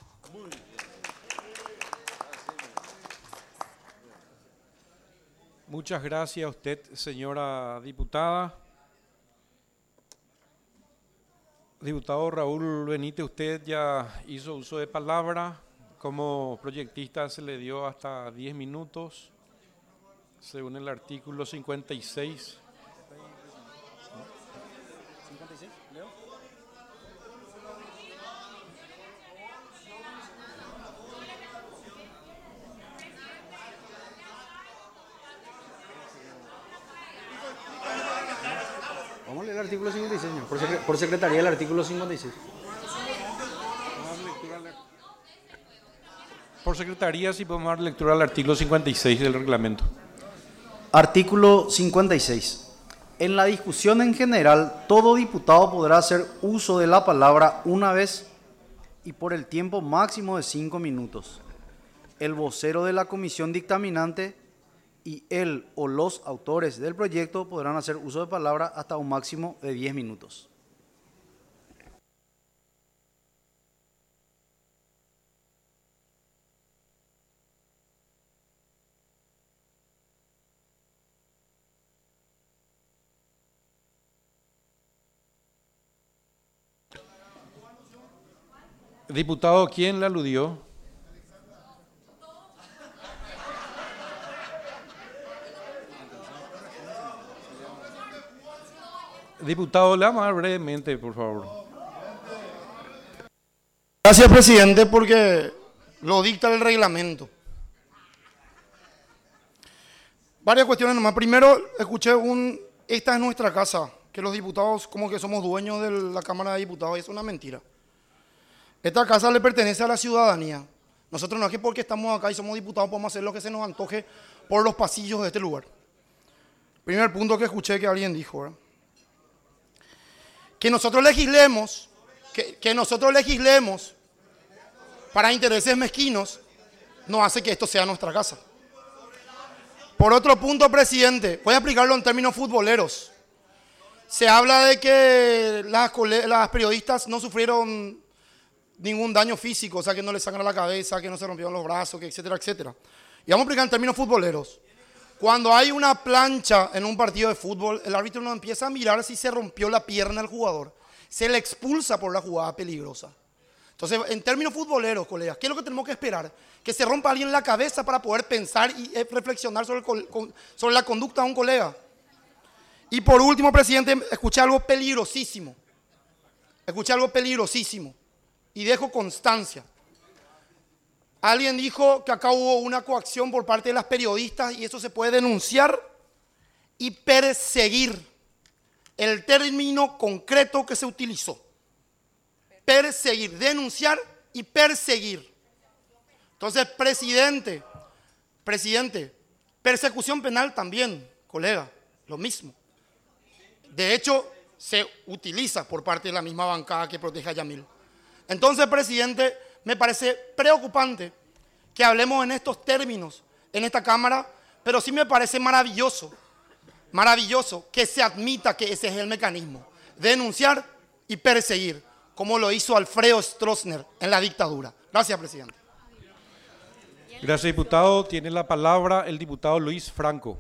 Muchas gracias a usted, señora diputada. Diputado Raúl Benítez, usted ya hizo uso de palabra. Como proyectista se le dio hasta 10 minutos, según el artículo 56. Vamos a leer el artículo 56, señor. Por secretaría el artículo 56. Por secretaría, si podemos dar lectura al artículo 56 del reglamento. Artículo 56. En la discusión en general, todo diputado podrá hacer uso de la palabra una vez y por el tiempo máximo de 5 minutos. El vocero de la comisión dictaminante y él o los autores del proyecto podrán hacer uso de palabra hasta un máximo de 10 minutos. Diputado, ¿quién le aludió? Diputado, le vamos a dar brevemente, por favor. Gracias, presidente, porque lo dicta el reglamento. Varias cuestiones nomás. Primero, escuché esta es nuestra casa, que los diputados como que somos dueños de la Cámara de Diputados, y es una mentira. Esta casa le pertenece a la ciudadanía. Nosotros no es que porque estamos acá y somos diputados podemos hacer lo que se nos antoje por los pasillos de este lugar. Primer punto que escuché que alguien dijo, ¿verdad? que nosotros legislemos, que nosotros legislemos para intereses mezquinos, no hace que esto sea nuestra casa. Por otro punto, presidente, voy a explicarlo en términos futboleros. Se habla de que las periodistas no sufrieron ningún daño físico, o sea, que no les sangran la cabeza, que no se rompieron los brazos, que etcétera, etcétera. Y vamos a explicar en términos futboleros. Cuando hay una plancha en un partido de fútbol, el árbitro no empieza a mirar si se rompió la pierna al jugador. Se le expulsa por la jugada peligrosa. Entonces, en términos futboleros, colegas, ¿qué es lo que tenemos que esperar? Que se rompa alguien la cabeza para poder pensar y reflexionar sobre la conducta de un colega. Y por último, presidente, escuché algo peligrosísimo. Y dejo constancia. Alguien dijo que acá hubo una coacción por parte de las periodistas y eso se puede denunciar y perseguir. El término concreto que se utilizó. Perseguir, denunciar y perseguir. Entonces, presidente, persecución penal también, colega, lo mismo. De hecho, se utiliza por parte de la misma bancada que protege a Yamil. Entonces, presidente, me parece preocupante que hablemos en estos términos en esta Cámara, pero sí me parece maravilloso que se admita que ese es el mecanismo, denunciar y perseguir, como lo hizo Alfredo Stroessner en la dictadura. Gracias, presidente. Gracias, diputado. Tiene la palabra el diputado Luis Franco.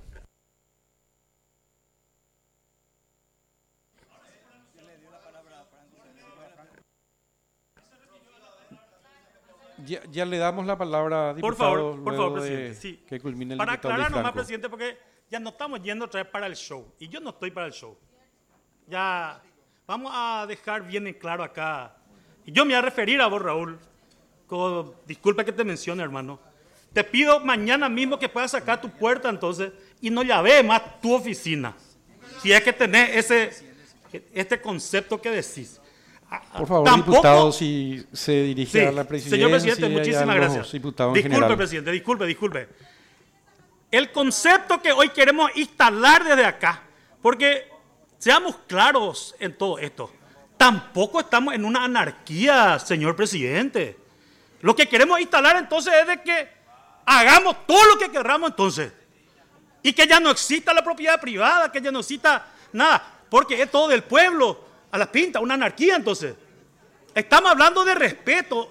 Ya le damos la palabra, diputado, por favor, presidente. Sí. Que culmine el para diputado aclarar Luis nomás, Franco. presidente, porque ya no estamos yendo otra vez para el show. Y yo no estoy para el show. Ya vamos a dejar bien en claro acá. Y yo me voy a referir a vos, Raúl. Disculpa que te mencione, hermano. Te pido mañana mismo que puedas sacar tu puerta entonces y no llave más tu oficina. Si es que tenés este concepto que decís. Por favor, Tampoco, diputado, si se dirige sí, a la presidencia. Señor presidente, muchísimas gracias. Disculpe, presidente, disculpe. El concepto que hoy queremos instalar desde acá, porque seamos claros en todo esto, tampoco estamos en una anarquía, señor presidente. Lo que queremos instalar entonces es de que hagamos todo lo que queramos entonces. Y que ya no exista la propiedad privada, que ya no exista nada, porque es todo del pueblo. A la pinta, una anarquía entonces. Estamos hablando de respeto,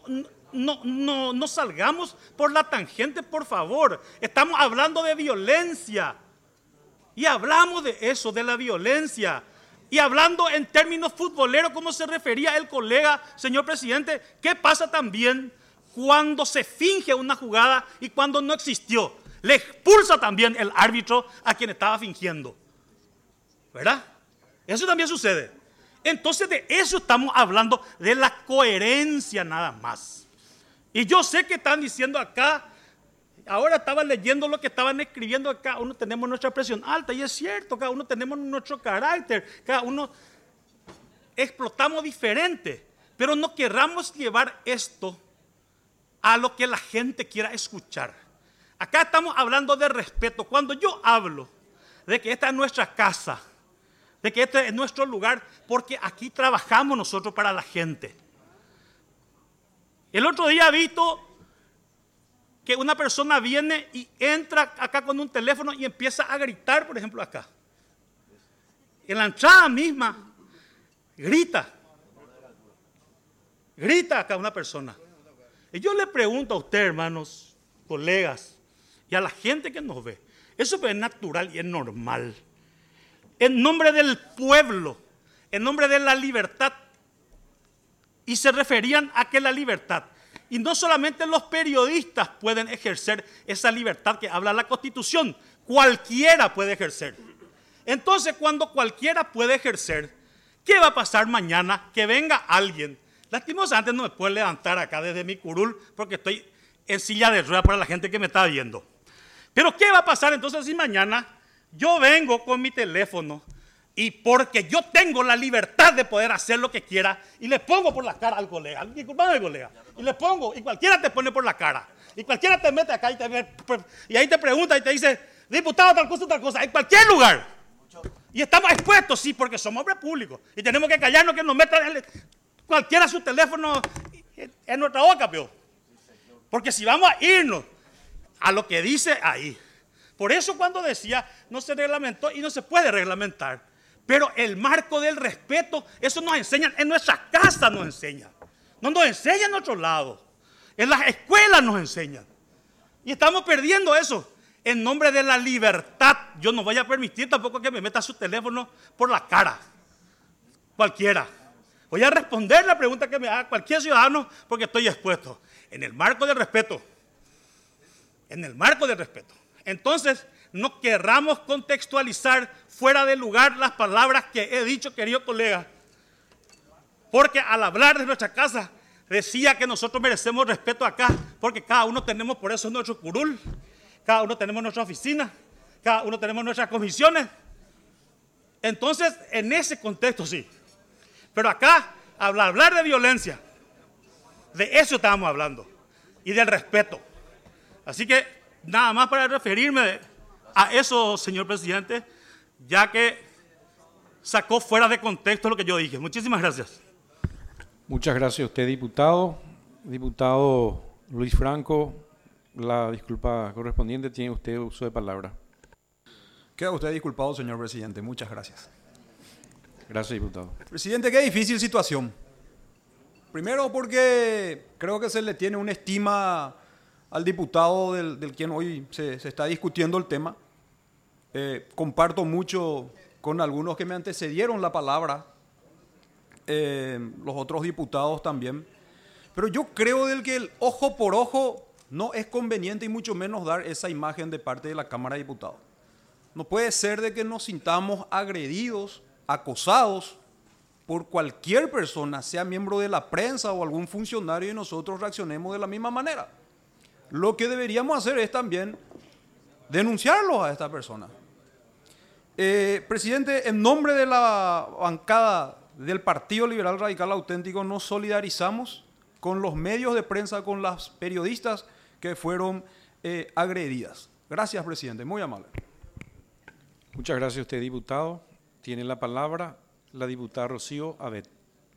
no salgamos por la tangente, por favor. Estamos hablando de violencia. Y hablamos de eso, de la violencia. Y hablando en términos futboleros, como se refería el colega, señor presidente, ¿qué pasa también cuando se finge una jugada y cuando no existió? Le expulsa también el árbitro a quien estaba fingiendo. ¿Verdad? Eso también sucede. Entonces de eso estamos hablando, de la coherencia nada más. Y yo sé que están diciendo acá, ahora estaba leyendo lo que estaban escribiendo acá, cada uno tenemos nuestra presión alta, y es cierto, cada uno tenemos nuestro carácter, cada uno explotamos diferente, pero no querramos llevar esto a lo que la gente quiera escuchar. Acá estamos hablando de respeto. Cuando yo hablo de que esta es nuestra casa, de que este es nuestro lugar, porque aquí trabajamos nosotros para la gente. El otro día he visto que una persona viene y entra acá con un teléfono y empieza a gritar, por ejemplo, acá. En la entrada misma, grita acá una persona. Y yo le pregunto a usted, hermanos, colegas, y a la gente que nos ve, eso es natural y es normal. En nombre del pueblo, en nombre de la libertad, y se referían a que la libertad, y no solamente los periodistas pueden ejercer esa libertad que habla la Constitución, cualquiera puede ejercer. Entonces, cuando cualquiera puede ejercer, ¿qué va a pasar mañana? Que venga alguien, lastimosamente no me puedo levantar acá desde mi curul, porque estoy en silla de ruedas para la gente que me está viendo. Pero ¿qué va a pasar entonces si mañana yo vengo con mi teléfono y porque yo tengo la libertad de poder hacer lo que quiera y le pongo por la cara al colega, disculpame colega, y le pongo, y cualquiera te pone por la cara, y cualquiera te mete acá y ahí te pregunta y te dice, diputado, tal cosa, en cualquier lugar, Y estamos expuestos, sí, porque somos hombres públicos. Y tenemos que callarnos que nos metan cualquiera su teléfono en nuestra boca, peor. Porque si vamos a irnos a lo que dice ahí. Por eso cuando decía, no se reglamentó y no se puede reglamentar. Pero el marco del respeto, eso nos enseñan, en nuestra casa nos enseñan. No nos enseñan en otro lado. En las escuelas nos enseñan. Y estamos perdiendo eso. En nombre de la libertad, yo no voy a permitir tampoco que me meta su teléfono por la cara. Cualquiera. Voy a responder la pregunta que me haga cualquier ciudadano porque estoy expuesto. En el marco del respeto. En el marco del respeto. Entonces, no querramos contextualizar fuera de lugar las palabras que he dicho, querido colega. Porque al hablar de nuestra casa, decía que nosotros merecemos respeto acá, porque cada uno tenemos por eso nuestro curul. Cada uno tenemos nuestra oficina, cada uno tenemos nuestras comisiones. Entonces, en ese contexto sí. Pero acá, hablar de violencia, de eso estábamos hablando, y del respeto. Así que, nada más para referirme a eso, señor presidente, ya que sacó fuera de contexto lo que yo dije. Muchísimas gracias. Muchas gracias a usted, diputado. Diputado Luis Franco. La disculpa correspondiente, tiene usted uso de palabra. Queda usted disculpado, señor presidente. Muchas gracias. Gracias, diputado. Presidente, qué difícil situación. Primero porque creo que se le tiene una estima al diputado del quien hoy se está discutiendo el tema. Comparto mucho con algunos que me antecedieron la palabra, los otros diputados también. Pero yo creo del que el ojo por ojo no es conveniente y mucho menos dar esa imagen de parte de la Cámara de Diputados. No puede ser de que nos sintamos agredidos, acosados por cualquier persona, sea miembro de la prensa o algún funcionario, y nosotros reaccionemos de la misma manera. Lo que deberíamos hacer es también denunciarlos a esta persona. Presidente, en nombre de la bancada del Partido Liberal Radical Auténtico, nos solidarizamos con los medios de prensa, con las periodistas que fueron agredidas. Gracias, presidente. Muy amable. Muchas gracias a usted, diputado. Tiene la palabra la diputada Rocío Abet.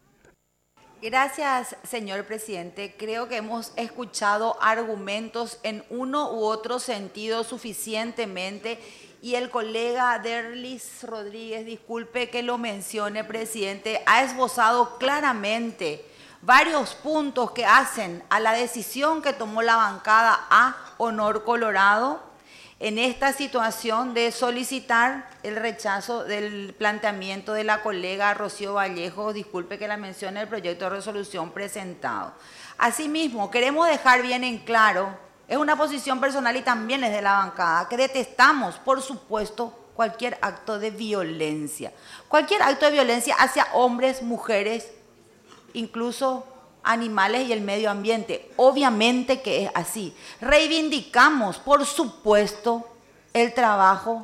Gracias, señor presidente. Creo que hemos escuchado argumentos en uno u otro sentido suficientemente, y el colega Derlis Rodríguez, disculpe que lo mencione, presidente, ha esbozado claramente varios puntos que hacen a la decisión que tomó la bancada a Honor Colorado en esta situación de solicitar el rechazo del planteamiento de la colega Rocío Vallejo, disculpe que la mencione, el proyecto de resolución presentado. Asimismo, queremos dejar bien en claro, es una posición personal y también es de la bancada, que detestamos, por supuesto, cualquier acto de violencia. Cualquier acto de violencia hacia hombres, mujeres, incluso animales y el medio ambiente. Obviamente que es así. Reivindicamos, por supuesto, el trabajo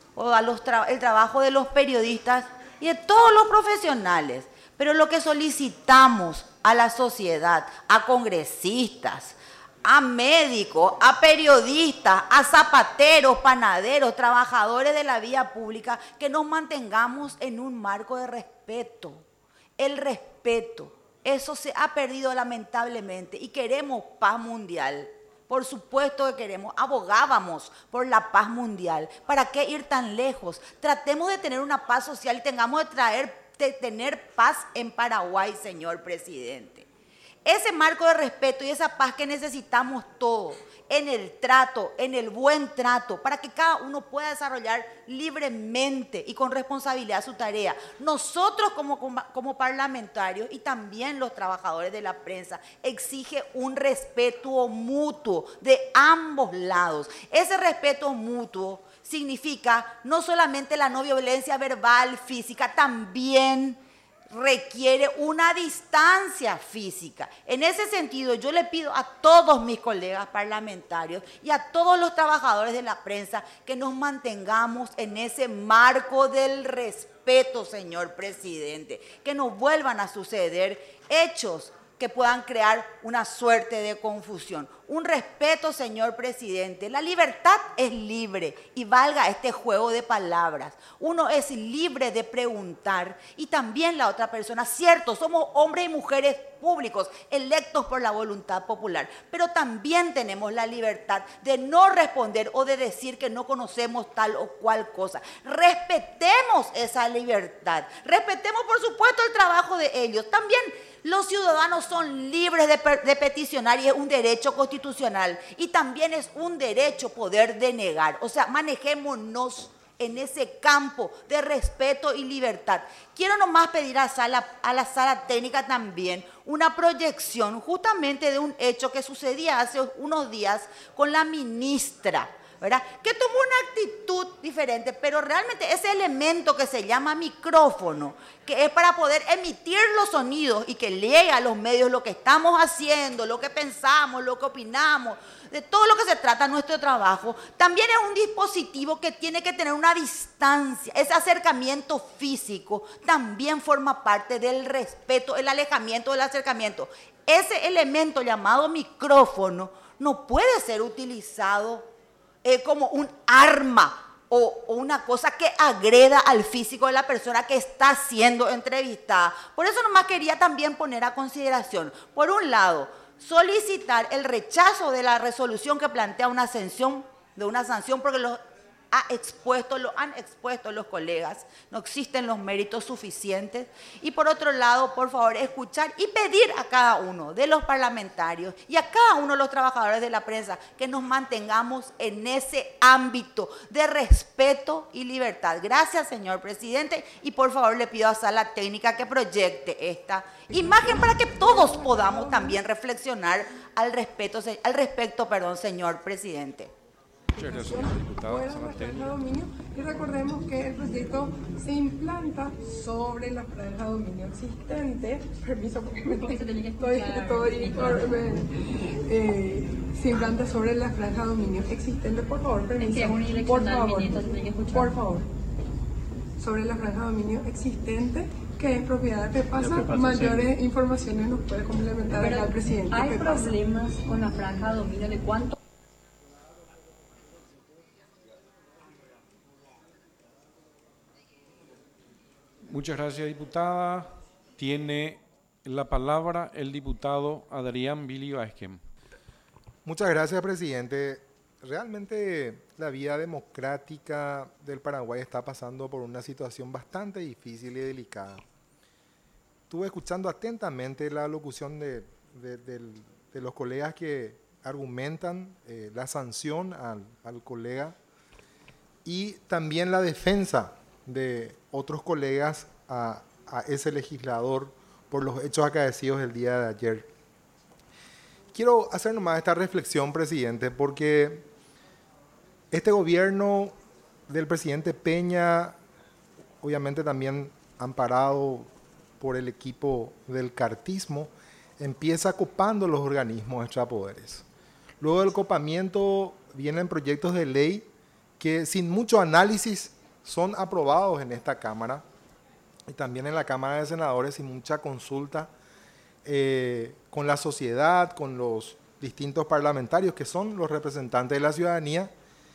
de los periodistas y de todos los profesionales. Pero lo que solicitamos a la sociedad, a congresistas, a médicos, a periodistas, a zapateros, panaderos, trabajadores de la vía pública, que nos mantengamos en un marco de respeto. El respeto, eso se ha perdido lamentablemente, y queremos paz mundial. Por supuesto que queremos, abogábamos por la paz mundial. ¿Para qué ir tan lejos? Tratemos de tener una paz social y tengamos de tener paz en Paraguay, señor presidente. Ese marco de respeto y esa paz que necesitamos todos, en el trato, en el buen trato, para que cada uno pueda desarrollar libremente y con responsabilidad su tarea. Nosotros como parlamentarios y también los trabajadores de la prensa exige un respeto mutuo de ambos lados. Ese respeto mutuo significa no solamente la no violencia verbal, física, también requiere una distancia física. En ese sentido, yo le pido a todos mis colegas parlamentarios y a todos los trabajadores de la prensa que nos mantengamos en ese marco del respeto, señor presidente, que no vuelvan a suceder hechos que puedan crear una suerte de confusión. Un respeto, señor presidente. La libertad es libre y valga este juego de palabras. Uno es libre de preguntar y también la otra persona. Cierto, somos hombres y mujeres públicos electos por la voluntad popular, pero también tenemos la libertad de no responder o de decir que no conocemos tal o cual cosa. Respetemos esa libertad. Respetemos, por supuesto, el trabajo de ellos. También los ciudadanos son libres de peticionar y es un derecho constitucional. Y también es un derecho poder denegar. O sea, manejémonos en ese campo de respeto y libertad. Quiero nomás pedir a la sala técnica también una proyección justamente de un hecho que sucedía hace unos días con la ministra, ¿verdad? Que tomó una actitud diferente, pero realmente ese elemento que se llama micrófono, que es para poder emitir los sonidos y que llegue a los medios lo que estamos haciendo, lo que pensamos, lo que opinamos, de todo lo que se trata nuestro trabajo, también es un dispositivo que tiene que tener una distancia. Ese acercamiento físico también forma parte del respeto, el alejamiento del acercamiento. Ese elemento llamado micrófono no puede ser utilizado como un arma o una cosa que agreda al físico de la persona que está siendo entrevistada. Por eso nomás quería también poner a consideración, por un lado, solicitar el rechazo de la resolución que plantea una sanción, porque lo han expuesto los colegas, no existen los méritos suficientes. Y por otro lado, por favor, escuchar y pedir a cada uno de los parlamentarios y a cada uno de los trabajadores de la prensa que nos mantengamos en ese ámbito de respeto y libertad. Gracias, señor presidente, y por favor le pido a sala técnica que proyecte esta imagen para que todos podamos también reflexionar al respecto, señor presidente. Muchas gracias, señora diputada. Sala técnica. Y recordemos que el proyecto se implanta sobre la franja de dominio existente. Permiso, porque se implanta sobre la franja de dominio existente. Por favor, permiso. Por favor. Sobre la franja de dominio existente, que es propiedad de Pepasa. Mayores informaciones nos puede complementar acá el presidente. ¿Hay problemas con la franja de dominio de cuánto? Muchas gracias, diputada. Tiene la palabra el diputado Adrián Billy Vázquez. Muchas gracias, presidente. Realmente la vía democrática del Paraguay está pasando por una situación bastante difícil y delicada. Estuve escuchando atentamente la locución de los colegas que argumentan la sanción al colega y también la defensa de otros colegas a ese legislador por los hechos acaecidos el día de ayer. Quiero hacer nomás esta reflexión, presidente, porque este gobierno del presidente Peña, obviamente también amparado por el equipo del cartismo, empieza copando los organismos extrapoderes. Luego del copamiento vienen proyectos de ley que sin mucho análisis son aprobados en esta Cámara y también en la Cámara de Senadores sin mucha consulta con la sociedad, con los distintos parlamentarios que son los representantes de la ciudadanía,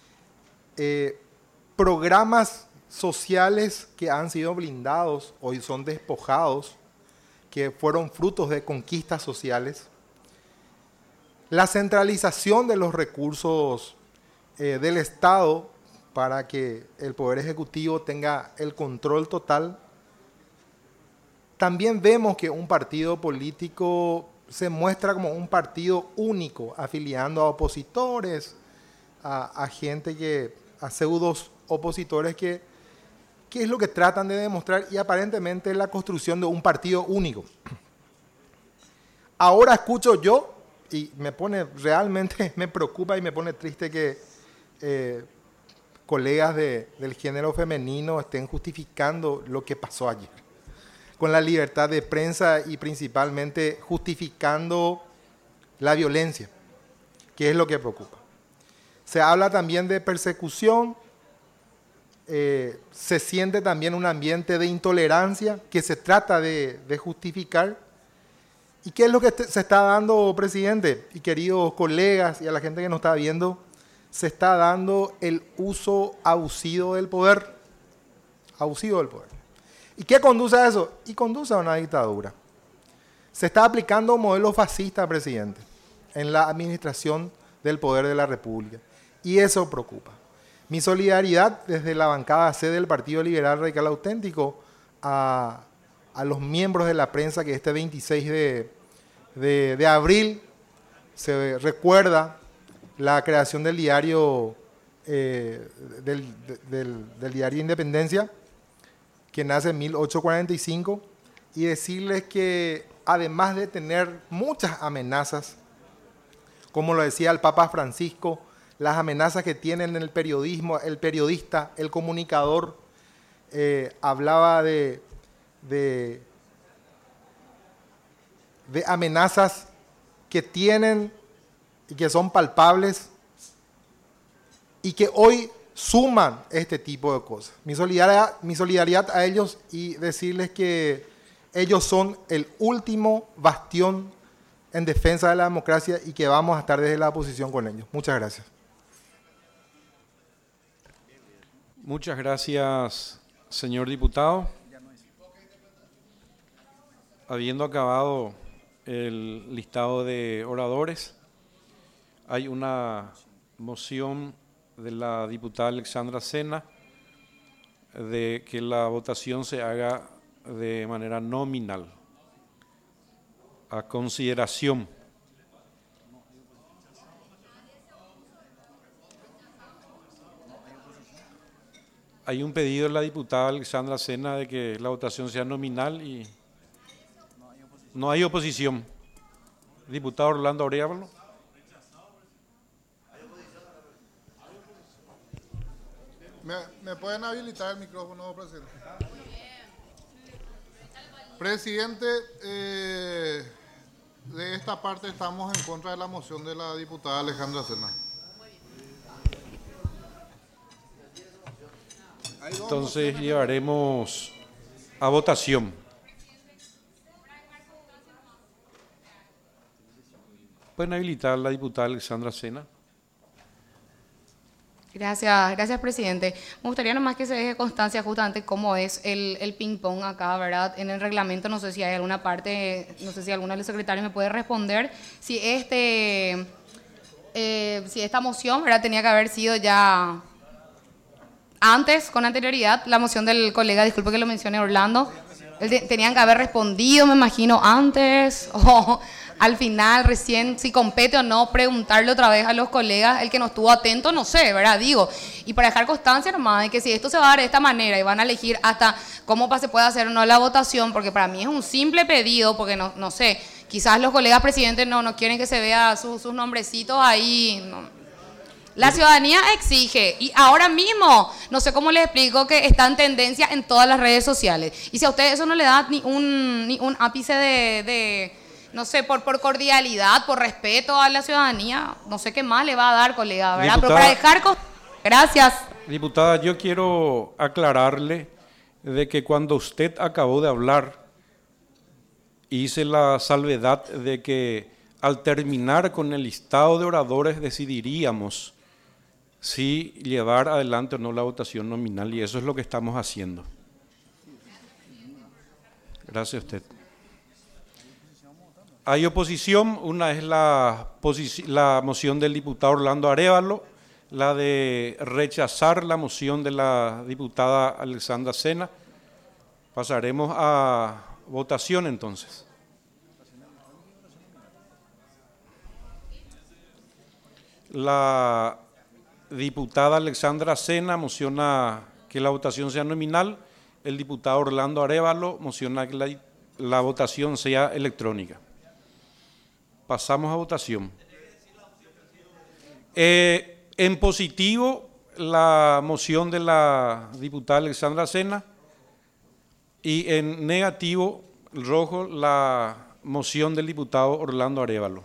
programas sociales que han sido blindados, hoy son despojados, que fueron frutos de conquistas sociales, la centralización de los recursos del Estado para que el Poder Ejecutivo tenga el control total. También vemos que un partido político se muestra como un partido único, afiliando a opositores, a gente a pseudos opositores que es lo que tratan de demostrar y aparentemente la construcción de un partido único. Ahora escucho yo, y realmente me preocupa y me pone triste que colegas del género femenino estén justificando lo que pasó ayer, con la libertad de prensa y principalmente justificando la violencia, que es lo que preocupa. Se habla también de persecución, se siente también un ambiente de intolerancia que se trata de justificar ¿Y qué es lo que se está dando, presidente? Y queridos colegas y a la gente que nos está viendo, se está dando el uso abusivo del poder. Abusivo del poder. ¿Y qué conduce a eso? Y conduce a una dictadura. Se está aplicando un modelo fascista, presidente, en la administración del poder de la República. Y eso preocupa. Mi solidaridad desde la bancada C del Partido Liberal Radical Auténtico a los miembros de la prensa que este 26 de abril se recuerda la creación del diario del diario Independencia, que nace en 1845, y decirles que además de tener muchas amenazas, como lo decía el Papa Francisco, las amenazas que tienen el periodismo, el periodista, el comunicador, hablaba de amenazas que tienen y que son palpables y que hoy suman este tipo de cosas. Mi solidaridad a ellos y decirles que ellos son el último bastión en defensa de la democracia y que vamos a estar desde la oposición con ellos. Muchas gracias. Muchas gracias, señor diputado. Habiendo acabado el listado de oradores, hay una moción de la diputada Alexandra Sena de que la votación se haga de manera nominal, a consideración. Hay un pedido de la diputada Alexandra Sena de que la votación sea nominal y no hay oposición. Diputado Orlando Arévalo. ¿Me pueden habilitar el micrófono, presidente? Presidente, de esta parte estamos en contra de la moción de la diputada Alejandra Sena. Entonces llevaremos a votación. ¿Pueden habilitar a la diputada Alexandra Sena? Gracias, presidente. Me gustaría nomás que se deje constancia justamente cómo es el ping-pong acá, ¿verdad? En el reglamento, no sé si hay alguna parte, no sé si alguno de los secretarios me puede responder, si esta moción, ¿verdad?, tenía que haber sido ya antes, con anterioridad, la moción del colega, disculpe que lo mencione, Orlando, tenían que haber respondido, me imagino, antes, o al final, recién, si compete o no, preguntarle otra vez a los colegas, el que no estuvo atento, no sé, ¿verdad? Digo, y para dejar constancia nomás de que si esto se va a dar de esta manera y van a elegir hasta cómo se puede hacer o no la votación, porque para mí es un simple pedido, porque no sé, quizás los colegas presidentes no quieren que se vea sus nombrecitos ahí, no. La ciudadanía exige, y ahora mismo, no sé cómo les explico, que está en tendencia en todas las redes sociales, y si a ustedes eso no le da ni un ápice de no sé, por cordialidad, por respeto a la ciudadanía, no sé qué más le va a dar, colega, ¿verdad? Diputada, pero para dejar... Gracias. Diputada, yo quiero aclararle de que cuando usted acabó de hablar, hice la salvedad de que al terminar con el listado de oradores decidiríamos si llevar adelante o no la votación nominal, y eso es lo que estamos haciendo. Gracias a usted. Hay oposición, una es la moción del diputado Orlando Arévalo, la de rechazar la moción de la diputada Alexandra Sena. Pasaremos a votación entonces. La diputada Alexandra Sena mociona que la votación sea nominal, el diputado Orlando Arévalo mociona que la votación sea electrónica. Pasamos a votación. En positivo, la moción de la diputada Alexandra Sena, y en negativo, rojo, la moción del diputado Orlando Arévalo.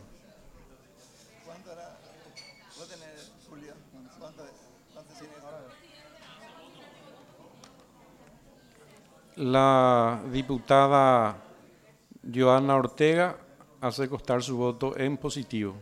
La diputada Joana Ortega hace constar su voto en positivo.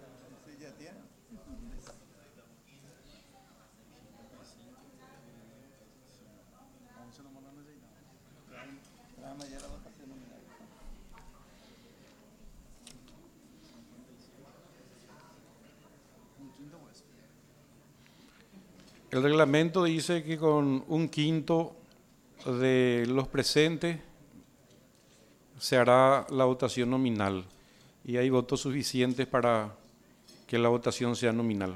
El reglamento dice que con 1/5 de los presentes se hará la votación nominal y hay votos suficientes para que la votación sea nominal.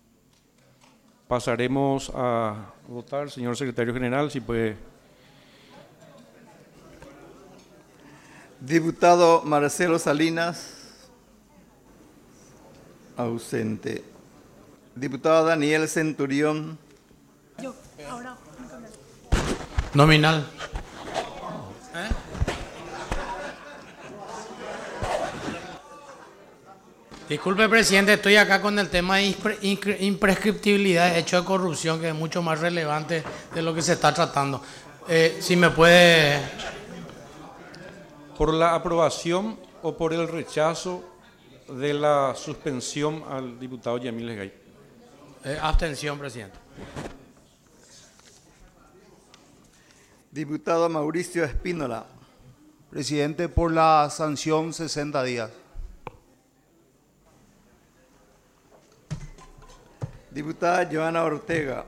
Pasaremos a votar, señor secretario general, si puede. Diputado Marcelo Salinas, ausente. Diputado Daniel Centurión. Nominal. Disculpe, presidente, estoy acá con el tema de imprescriptibilidad de hecho de corrupción, que es mucho más relevante de lo que se está tratando. Si me puede... ¿Por la aprobación o por el rechazo de la suspensión al diputado Yamil Esgay? Abstención, presidente. Diputado Mauricio Espínola. Presidente, por la sanción 60 días. Diputada Joana Ortega.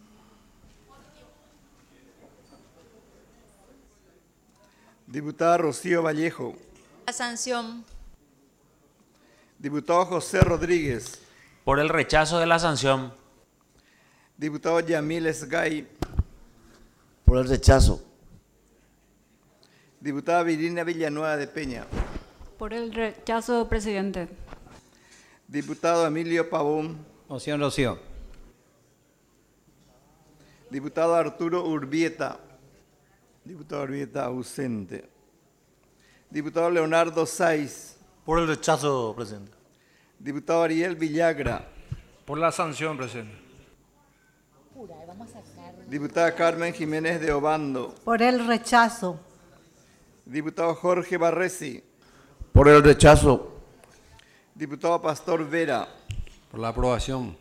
Diputada Rocío Vallejo. La sanción. Diputado José Rodríguez. Por el rechazo de la sanción. Diputado Yamil Esgay. Por el rechazo. Diputada Virginia Villanueva de Peña. Por el rechazo, presidente. Diputado Emilio Pavón. Moción Rocío. Diputado Arturo Urbieta. Diputado Urbieta ausente. Diputado Leonardo Saiz. Por el rechazo, presidente. Diputado Ariel Villagra. Por la sanción, presidente. Diputada Carmen Jiménez de Obando. Por el rechazo. Diputado Jorge Barresi. Por el rechazo. Diputado Pastor Vera. Por la aprobación.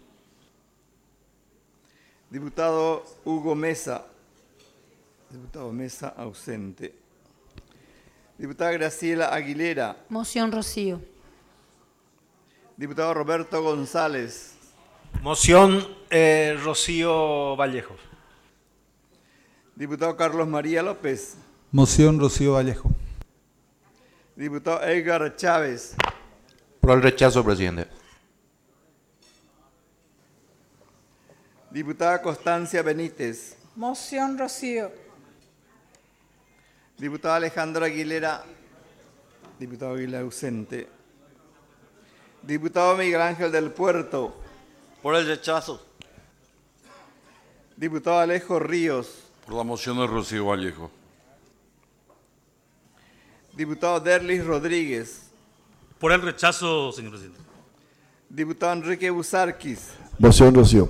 Diputado Hugo Mesa. Diputado Mesa ausente. Diputada Graciela Aguilera. Moción Rocío. Diputado Roberto González. Moción Rocío Vallejo. Diputado Carlos María López. Moción Rocío Vallejo. Diputado Edgar Chávez. Por el rechazo, presidente. Diputada Constancia Benítez. Moción Rocío. Diputado Alejandro Aguilera. Diputado Aguilera ausente. Diputado Miguel Ángel del Puerto. Por el rechazo. Diputado Alejo Ríos. Por la moción de Rocío Vallejo. Diputado Derlis Rodríguez. Por el rechazo, señor presidente. Diputado Enrique Busarquis. Moción Rocío.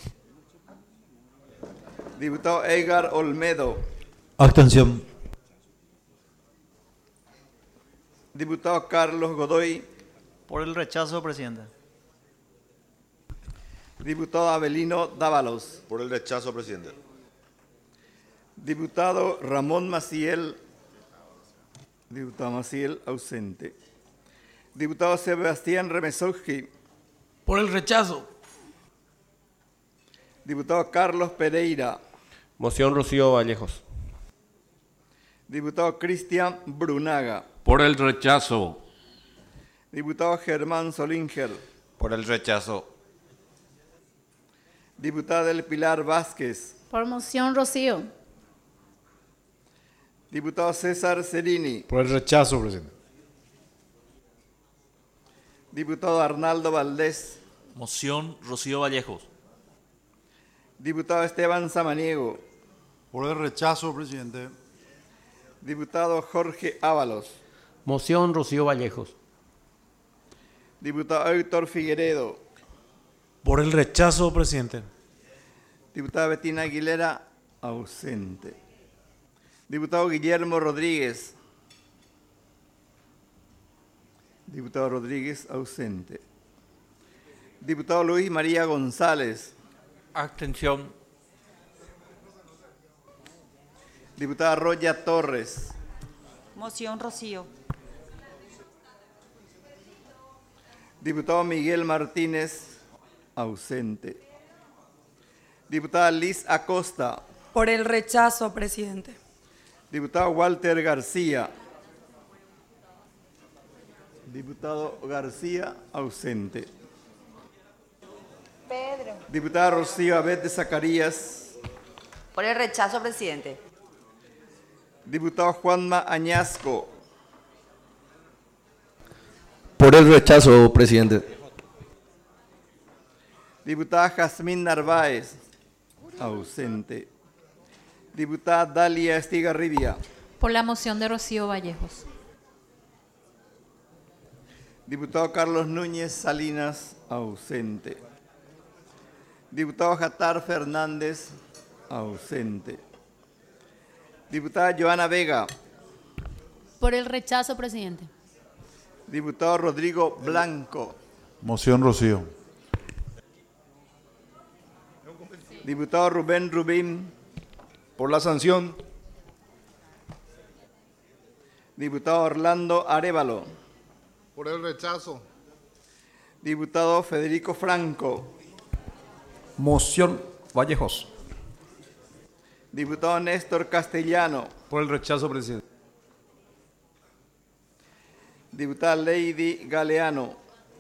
Diputado Edgar Olmedo. Abstención. Diputado Carlos Godoy. Por el rechazo, presidente. Diputado Abelino Dávalos. Por el rechazo, presidente. Diputado Ramón Maciel. Diputado Maciel ausente. Diputado Sebastián Remesowski. Por el rechazo. Diputado Carlos Pereira. Moción Rocío Vallejos. Diputado Cristian Brunaga. Por el rechazo. Diputado Germán Solinger. Por el rechazo. Diputada del Pilar Vázquez. Por moción Rocío. Diputado César Cerini. Por el rechazo, presidente. Diputado Arnaldo Valdés. Moción Rocío Vallejos. Diputado Esteban Samaniego. Por el rechazo, presidente. Diputado Jorge Ábalos. Moción Rocío Vallejos. Diputado Héctor Figueredo. Por el rechazo, presidente. Diputada Betina Aguilera, ausente. Diputado Guillermo Rodríguez. Diputado Rodríguez, ausente. Diputado Luis María González. Abstención. Diputada Roya Torres. Moción Rocío. Diputado Miguel Martínez, ausente. Diputada Liz Acosta. Por el rechazo, presidente. Diputado Walter García. Diputado García, ausente. Pedro. Diputada Rocío Abed de Zacarías. Por el rechazo, presidente. Diputado Juanma Añasco. Por el rechazo, presidente. Diputada Jazmín Narváez, ausente. Diputada Dalia Estigarribia. Por la moción de Rocío Vallejos. Diputado Carlos Núñez Salinas, ausente. Diputado Jatar Fernández, ausente. Diputada Joana Vega. Por el rechazo, presidente. Diputado Rodrigo Blanco. Moción Rocío. Diputado Rubén Rubín. Por la sanción. Diputado Orlando Arévalo. Por el rechazo. Diputado Federico Franco. Moción Vallejos. Diputado Néstor Castellano. Por el rechazo, presidente. Diputada Lady Galeano.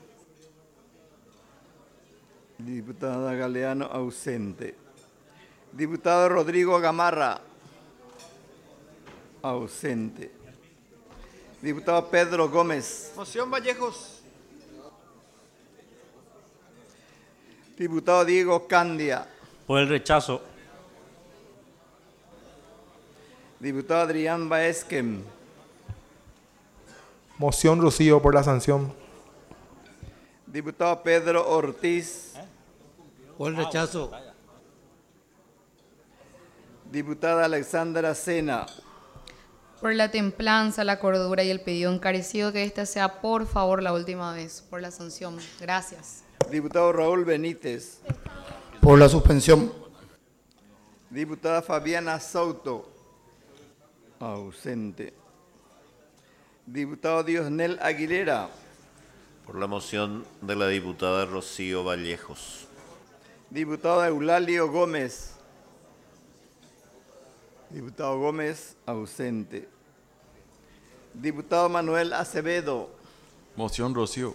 Diputada Galeano, ausente. Diputado Rodrigo Gamarra. Ausente. Diputado Pedro Gómez. Moción Vallejos. Diputado Diego Candia. Por el rechazo. Diputado Adrián Baesquem. Moción Rocío por la sanción. Diputado Pedro Ortiz. Por el rechazo. Diputada Alexandra Sena. Por la templanza, la cordura y el pedido encarecido que esta sea por favor la última vez. Por la sanción. Gracias. Diputado Raúl Benítez. Por la suspensión. Diputada Fabiana Souto. Ausente. Diputado Diosnel Aguilera. Por la moción de la diputada Rocío Vallejos. Diputado Eulalio Gómez. Diputado Gómez, ausente. Diputado Manuel Acevedo. Moción Rocío.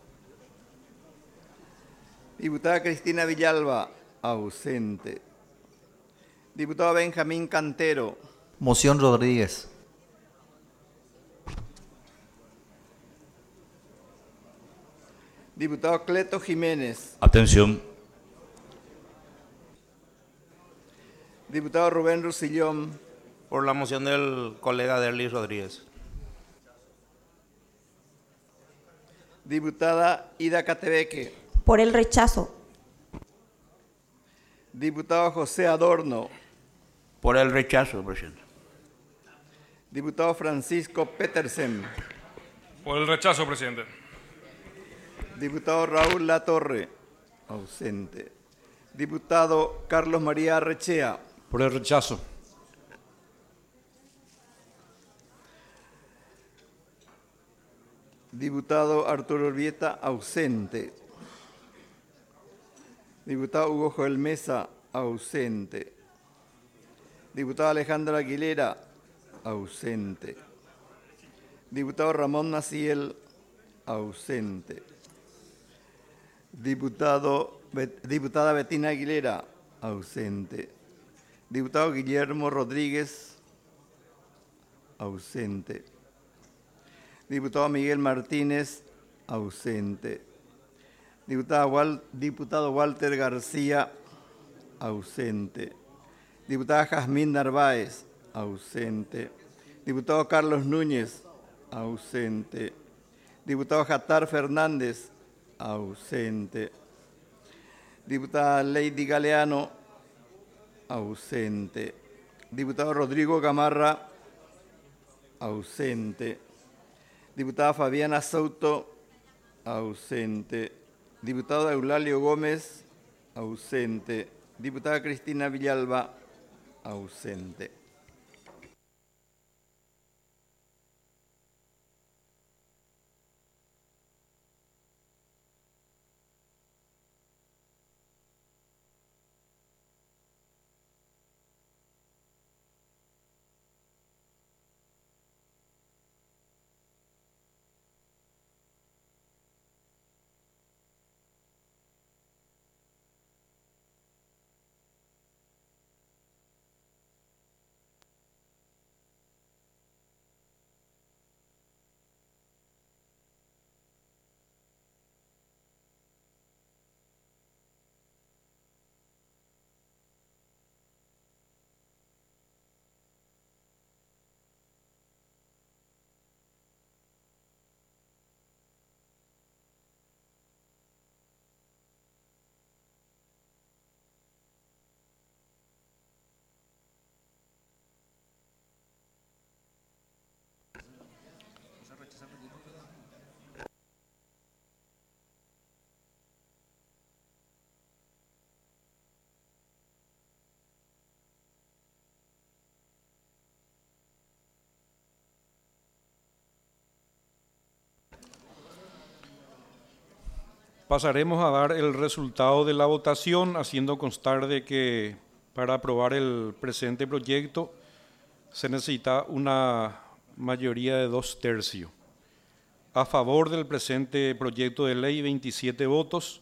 Diputada Cristina Villalba, ausente. Diputado Benjamín Cantero. Moción Rodríguez. Diputado Cleto Jiménez. Atención. Diputado Rubén Rusillón. Por la moción del colega Derlis Rodríguez. Diputada Ida Catebeque. Por el rechazo. Diputado José Adorno. Por el rechazo, presidente. Diputado Francisco Petersen. Por el rechazo, presidente. Diputado Raúl Latorre, ausente. Diputado Carlos María Arrechea. Por el rechazo. Diputado Arturo Urbieta, ausente. Diputado Hugo Joel Mesa, ausente. Diputado Alejandro Aguilera, ausente. Diputado Ramón Maciel, ausente. Diputada Betina Aguilera, ausente. Diputado Guillermo Rodríguez, ausente. Diputado Miguel Martínez, ausente. Diputado Walter García, ausente. Diputada Jazmín Narváez, ausente. Diputado Carlos Núñez, ausente. Diputado Jatar Fernández, ausente. Diputada Lady Galeano, ausente. Diputado Rodrigo Gamarra, ausente. Diputada Fabiana Souto, ausente. Diputado Eulalio Gómez, ausente. Diputada Cristina Villalba, ausente. Pasaremos a dar el resultado de la votación, haciendo constar de que para aprobar el presente proyecto se necesita una mayoría de 2/3. A favor del presente proyecto de ley, 27 votos,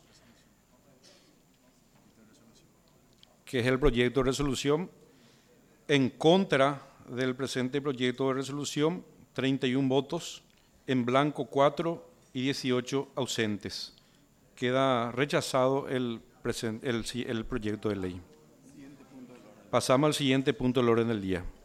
que es el proyecto de resolución. En contra del presente proyecto de resolución, 31 votos, en blanco 4 y 18 ausentes. Queda rechazado el proyecto de ley. Pasamos al siguiente punto del orden del día.